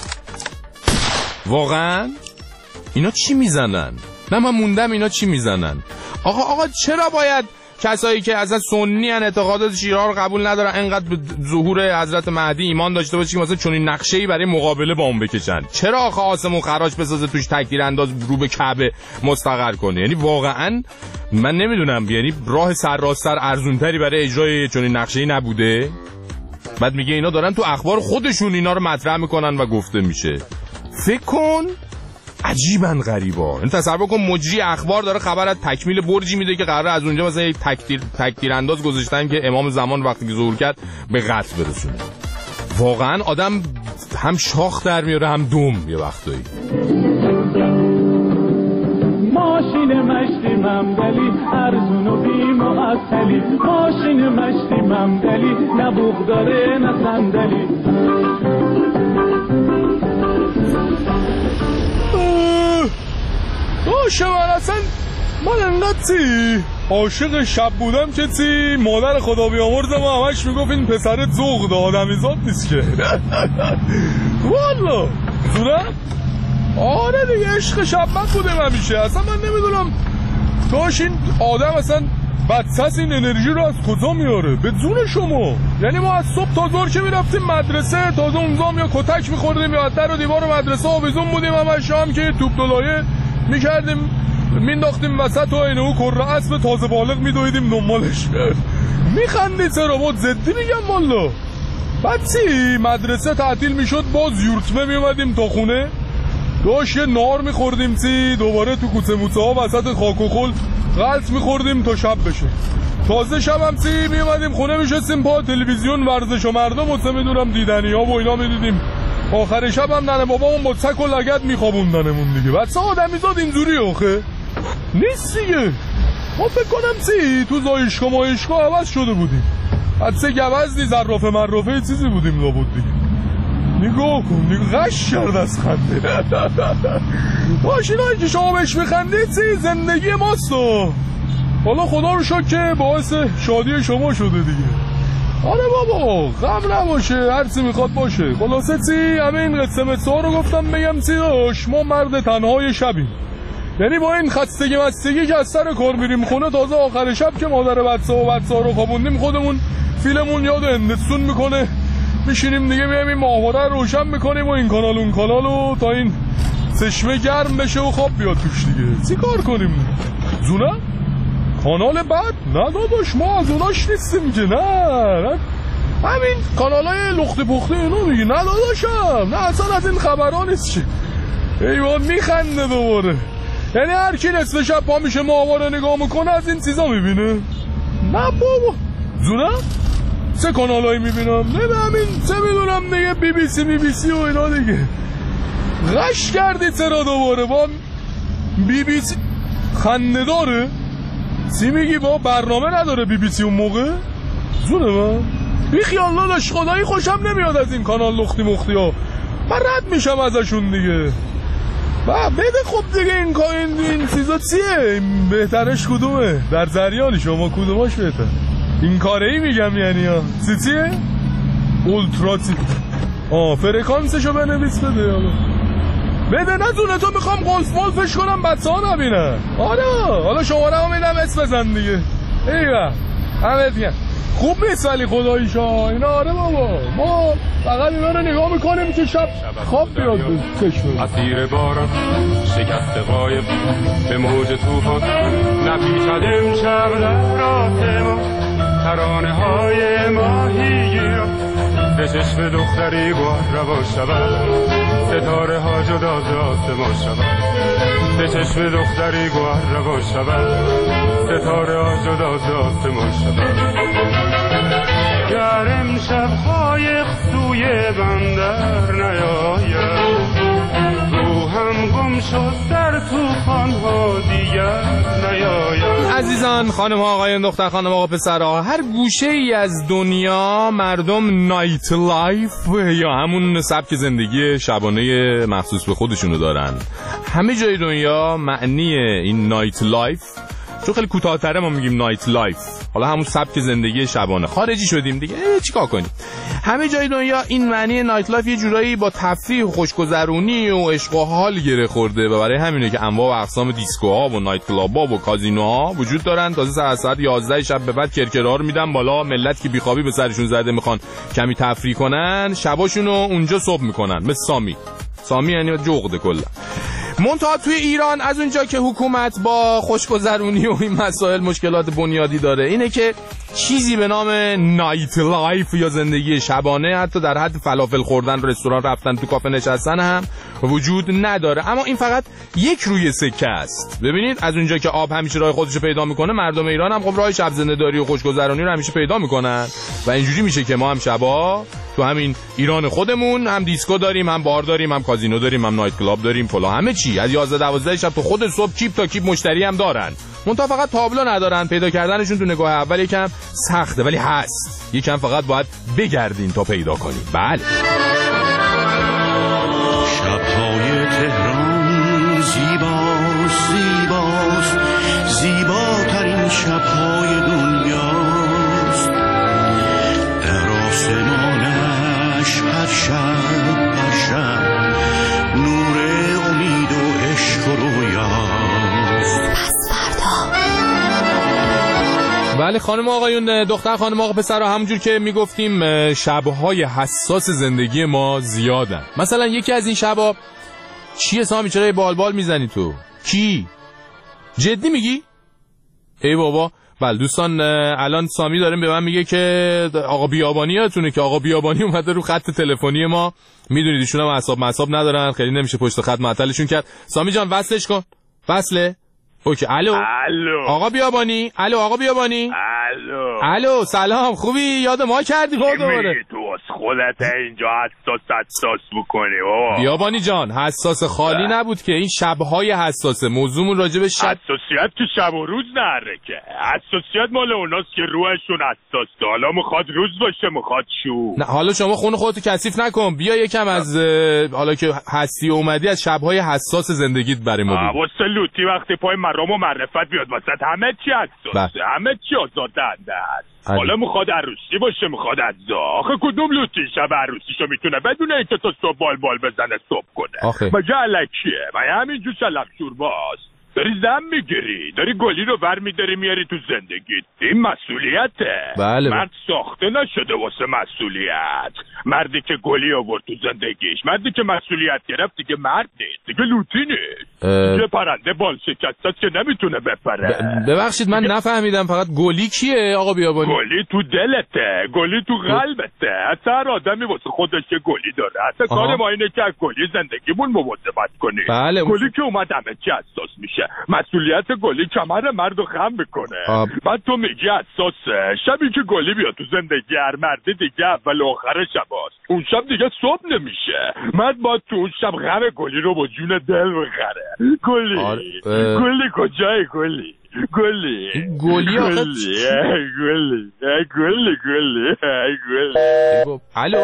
[SPEAKER 2] واقعا اینا چی میزنن؟ نه من موندم اینا چی میزنن. آقا آقا چرا باید کسایی که اصلا سنی ان اعتقادات شیعه رو قبول ندارن انقدر به ظهور حضرت مهدی ایمان داشته باشه که مثلا چنین نقشه‌ای برای مقابله با اون بکشن؟ چرا آخه آسمون خراش بسازه توش تک‌تیر انداز رو به کعبه مستقر کنه؟ یعنی واقعا من نمیدونم، یعنی راه سرراست‌تر ارزونتری برای اجرای چنین نقشه‌ای نبوده؟ بعد میگه اینا دارن تو اخبار خودشون اینا رو مطرح میکنن و گفته میشه. فکر کن عجیبن غریبا. این تصور کن مجری اخبار داره خبر از تکمیل برجی میده که قراره از اونجا مثلا یک تکتیر تکتیر انداز گذاشتن که امام زمان وقتی که ظهور کرد به قتل برسونه. واقعا آدم هم شاخ در میاره هم دوم یه وقتایی.
[SPEAKER 11] ماشین مشتی ممدلی ارزون و بی معطلی، ماشین مشتی ممدلی نه بوق داره نه صندلی.
[SPEAKER 2] باشه من اصلا من انقدر عاشق شب بودم که چی مادر خدا بیامرزم و همش میگفت این پسرت ذوق ده آدمیزاد نیست که. والا زورم آره دیگه عشق شبمت بودم همیشه. اصلا من نمیدونم توش این آدم اصلا بدسس این انرژی رو از کجا میاره به جون شما. یعنی ما از صبح تا ظهر که میرفتیم مدرسه تازه اونجام یا کتک میخوردیم یا در و دیوار مدرسه آویزون بودیم، همش هم که توپ دلایه میکردیم مینداختیم وسط و اینه او کره اسب تازه بالغ میدویدیم دنبالش. میخندی چرا؟ با جدی میگم والا. بعد چی مدرسه تعطیل میشد باز یورتمه میومدیم تا خونه داشت یه نار میخوردیم چی دوباره تو کوچه موچه ها وسط خاک و خل غلط میخوردیم تا شب بشه. تازه شب هم چی میومدیم خونه میشستیم پا تلویزیون ورزش و مردم و چه میدونم دیدنی ها و اینا میدیدیم. آخر شب هم ننه بابامون با چک و لگد میخوابوندنمون دیگه. بعد چه آدمیزاد اینجوری آخه نیست دیگه. ما فکر کنم چی تو زایشگاه مایشگاه عوض شده بودیم. بعد سه گوزنی ظرافه مرافه چیزی بودیم لابد دیگه. نگاه کن نگاه غش کرد از خنده. ماشینایی که شما بهش میخندید چی زندگی ماست و حالا خدا رو شکر که باعث شادی شما شده دیگه. آره بابا غم نباشه هرچی میخواد باشه. خلاصه چی همه این قصه مصه ها رو گفتم بگم چی داشت ما مرد تنهای شبیم. یعنی با این خستگی مستگی که از سر کار میریم خونه تازه آخر شب که مادر بچه و بچه ها رو خوابوندیم خودمون فیلمون یاد هندستون میکنه میشینیم دیگه میایم این ماهواره رو روشن میکنیم و این کانال اون کانالو تا این چشمه گرم بشه و خواب بیاد توش دیگه. چی کار کنیم؟ زونه؟ کانال بعد؟ نه داداش ما از اوناش نیستیم که. نه نه همین کانال های لخت پخته اینو میگی. نه داداشم نه اصلا از این خبرها نیست چی. ایوان میخنده دوباره. یعنی هر کی نصف شب پا میشه ماهواره نگاه میکنه از این چیزا میبینه؟ نه بابا زونه؟ چه کانالایی میبینم؟ نه همین چه میدونم دیگه بی بی سی بی بی سی و اینا دیگه. غش کردی چرا دوباره با بی بی سی خنده داره؟ چی میگی با برنامه نداره بی بی سی اون موقع؟ زونه من بی خیال داداش خدایی خوشم نمیاد از این کانال لختی مختی ها. من رد میشم ازشون دیگه. با بده خب دیگه این این, این چیزا چیه؟ بهترش کدومه؟ در جریانی شما کدوماش بهتر؟ این کاره ای میگم یعنی ها چی چیه؟ اولترا چی؟ آه فرکانسشو بنویس بده حالا بده ندونه تو میخوام گلف مولفش کنم بچه ها نبینن. آره حالا شماره هم میدم اسم بزن دیگه. ایوه همه دیگه خوب نیست ولی خداییشا اینا. آره بابا ما فقط اینا رو نگاه میکنیم که شب خواب بیاد چشم
[SPEAKER 18] اسیر باران شکست قایب به موج توفان نپیچد امشب در راه ما ترانه های ماهیگیران به چشم دختری گوهر روا شود ستاره ها جدا ز آسمان شود به چشم دختری گوهر روا شود ستاره ها جدا ز آسمان شود گر امشب قایق سوی بندر نیاید روحم گم شد در طوفان ها دیگر نیاید.
[SPEAKER 2] عزیزان خانم ها آقایان دختر خانم آقا پسرها هر گوشه ای از دنیا مردم نایت لایف یا همون سبک زندگی شبانه مخصوص به خودشونو دارن. همه جای دنیا معنی این نایت لایف چون خیلی کوتاه‌تره ما میگیم نایت لایف حالا همون سبک زندگی شبانه. خارجی شدیم دیگه چیکار کنیم. همه جای دنیا این معنی نایت لایف یه جورایی با تفریح و خوشگذرونی و عشق و حال گره خورده و برای همینه که انواع و اقسام دیسکوها و نایت کلاب‌ها و کازینوها وجود دارن. تازه از ساعت یازده شب به بعد کرکرها رو میدن بالا. ملت که بیخوابی به سرشون زده میخوان کمی تفریح کنن شباشونو اونجا صبح میکنن مثل سامی. سامی یعنی جغد کلا. منتها توی ایران از اونجا که حکومت با خوشگذرونی و این مسائل مشکلات بنیادی داره اینه که چیزی به نام نایت لایف یا زندگی شبانه حتی در حد فلافل خوردن، رستوران رفتن، تو کافه نشستن هم وجود نداره. اما این فقط یک روی سکه است. ببینید از اونجا که آب همیشه راه خودش پیدا میکنه مردم ایران هم خب راه شب زنده‌داری و خوشگذرانی رو همیشه پیدا میکنن و اینجوری میشه که ما هم شبا تو همین ایران خودمون هم دیسکو داریم، هم بار داریم، هم کازینو داریم، هم نایت کلاب داریم، فلا همه چی. از یازده دوازده شب تو خود صبح کیپ تا کیپ مشتری هم دارن. منتها فقط تابلو ندارن. پیدا کردنشون تو نگاه اول یکم سخته ولی هست. یکم فقط باید بگردین تا پیدا کنین. بله.
[SPEAKER 19] شب‌های تهران زیباست زیباست زیباترین شب هر شب هر شب نور امید و عشق و رویاست.
[SPEAKER 7] پس فردا.
[SPEAKER 2] بله خانم آقایون، دختر خانم آقا پسرها، همونجور که میگفتیم شبهای حساس زندگی ما زیادن. مثلا یکی از این شبها چیه سامی؟ چرا بال بال میزنی تو؟ کی؟ جدی میگی؟ ای بابا. بله دوستان، الان سامی داره به من میگه که آقا بیابانی یادتونه که آقا بیابانی اومده رو خط تلفنی ما. میدونید ایشون هم اعصاب مصاب ندارن، خیلی نمیشه پشت خط معطلشون کرد. سامی جان وصلش کن. وصله؟ اوکی. الو
[SPEAKER 12] الو
[SPEAKER 2] آقا بیابانی. الو آقا بیابانی.
[SPEAKER 12] الو
[SPEAKER 2] الو سلام، خوبی؟ یاد ما کردی خود دوباره.
[SPEAKER 12] تو خودت اینجا حساس حساس بکنی بابا.
[SPEAKER 2] بیابانی جان حساس خالی نبود که این شبهای حساسه. موضوعمون راجع به شب
[SPEAKER 12] حساسیت که شب و روز نره که. حساسیت مال اوناست که روحشون حساسه. حالا میخواد روز باشه میخواد شو.
[SPEAKER 2] نه حالا شما خون خودتو کثیف نکن. بیا یکم از حالا که هستی اومدی از شبهای حساس زندگیت برای ما بگو.
[SPEAKER 12] واسه لوتی وقتی پای مرام و معرفت بیاد وسط همه چی حساسه. همه چی آزادنده است. حالا میخواد عروسی باشه میخواد عزا. آخه کدوم لوتی شب عروسیشو میتونه بدون اینکه تو صبح بال بال بزنه صبح کنه؟ مگه الکیه؟ مگه همینجور شلق شورباست؟ داری زن میگیری، داری گلی رو ور میداری میاری تو زندگیت. این مسئولیته.
[SPEAKER 2] بله.
[SPEAKER 12] مرد ساخته نشده واسه مسئولیت. مردی که گلی آورد تو زندگیش، مردی که مسئولیت گرفت دیگه مرد نیست، دیگه لوتی نیست. اه... دیگه پرنده بال شکسته که نمیتونه بپره.
[SPEAKER 2] ب... ببخشید من دیگه... نفهمیدم. فقط گلی کیه آقا بیابانی؟
[SPEAKER 12] گلی تو دلته، گلی تو قلبته. اصلا هر آدمی واسه خودش یه گلی داره. اصلا کار ما اینه که از گلی زندگیمون مواظبت کنیم.
[SPEAKER 2] بله.
[SPEAKER 12] گلی که اومد همه چی حساس میشه. مسئولیت گلی کمر مردو خم میکنه. آب. بعد تو میگی حساسه. شبی که گلی بیاد تو زندگی هر مردی دیگه اول و آخر شباست. اون شب دیگه صبح نمیشه. مرد باید تو اون شب غم گلی رو با جون دل بخره. گلی آر... اه... گلی کجای گلی؟ گلی
[SPEAKER 2] گلی آخه
[SPEAKER 12] گلی گلی گلی گلی گلی.
[SPEAKER 2] الو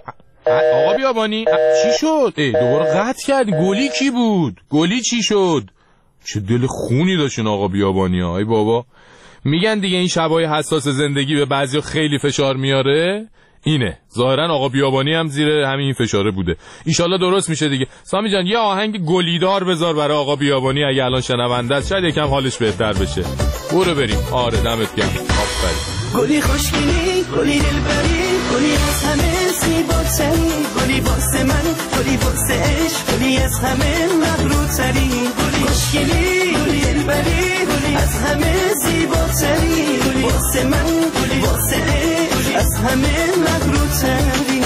[SPEAKER 2] آقا بیابانی چی شد؟ ای دوباره قطع کردی. گلی کی بود؟ گلی چی شد؟ چه دل خونی داشتین آقا بیابانی ها. ای بابا. میگن دیگه این شبای حساس زندگی به بعضیا خیلی فشار میاره. اینه ظاهرا آقا بیابانی هم زیر همین فشاره بوده. ایشالله درست میشه دیگه. سامی جان یه آهنگ گلیدار بذار برای آقا بیابانی اگه الان شنونده است، شاید یکم حالش بهتر بشه. برو بریم. آره دمت گرم. آفرین.
[SPEAKER 6] گلی خوشگلی، گلی دلبری، گلی از همه زیباتری، گلی واسه من، گلی واسه عشق، گلی از همه مغروتری، گلی خوشگلی، گلی دلبری، گلی از همه زیباتری، گلی واسه من، گلی واسه عشق، از همه مغروتری.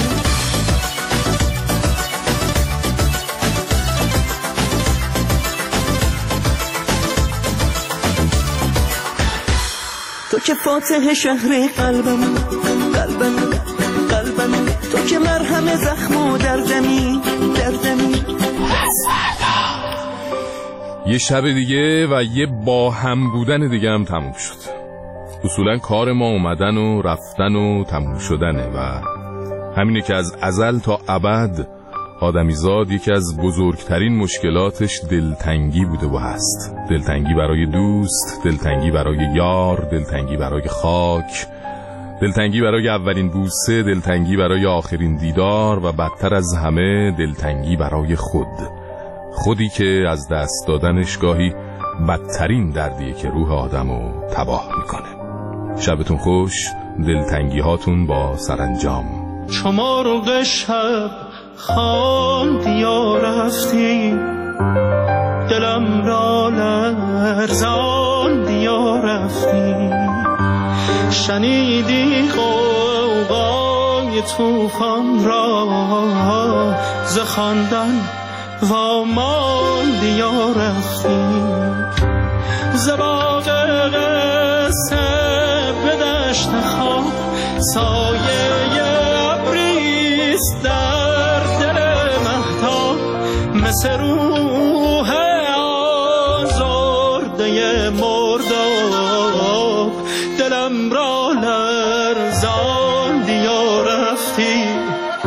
[SPEAKER 6] تو که فاتح شهر قلبم قلبم قلبم، تو که مرهم زخم و دردمی دردمی.
[SPEAKER 2] یه شب دیگه و یه با هم بودن دیگه هم تموم شد. اصولا کار ما اومدن و رفتن و تموم شدنه و همینه که از ازل تا ابد آدمیزاد یکی از بزرگترین مشکلاتش دلتنگی بوده و هست. دلتنگی برای دوست، دلتنگی برای یار، دلتنگی برای خاک، دلتنگی برای اولین بوسه، دلتنگی برای آخرین دیدار و بدتر از همه دلتنگی برای خود. خودی که از دست دادنش گاهی بدترین دردیه که روح آدمو تباه میکنه. شبتون خوش. دلتنگی هاتون با سرانجام.
[SPEAKER 6] شما رو شب خواندی یا رفتی، دلم را لرزاندی یا رفتی، شنیدی غوغای طوفان را، ز خواندن واماندی یا رفتی، ز باغ قصه به دشت خواب سایه ابریست در دل مهتاب، مثل روح آزرده مرداب، دلم را لرزاندی یا رفتی،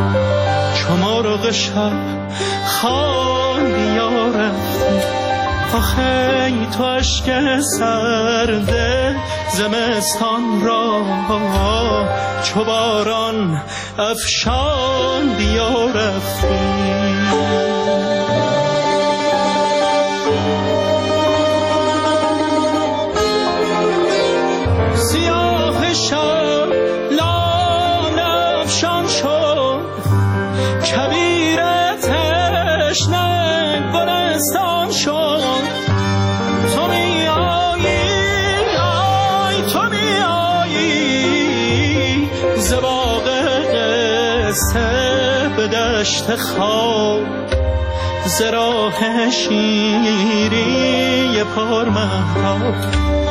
[SPEAKER 6] چو مرغ شب خواندی یا رفتی.
[SPEAKER 1] آخه تو عشق سرده زمستان را چو باران افشاندی و رفتی. سیاه شب لان افشان شد کبیر تشنه گلستان شد. تو می آیی آی تو می آیی ز باغ قصه به دشت خواب ز راه شیری پر مهتاب.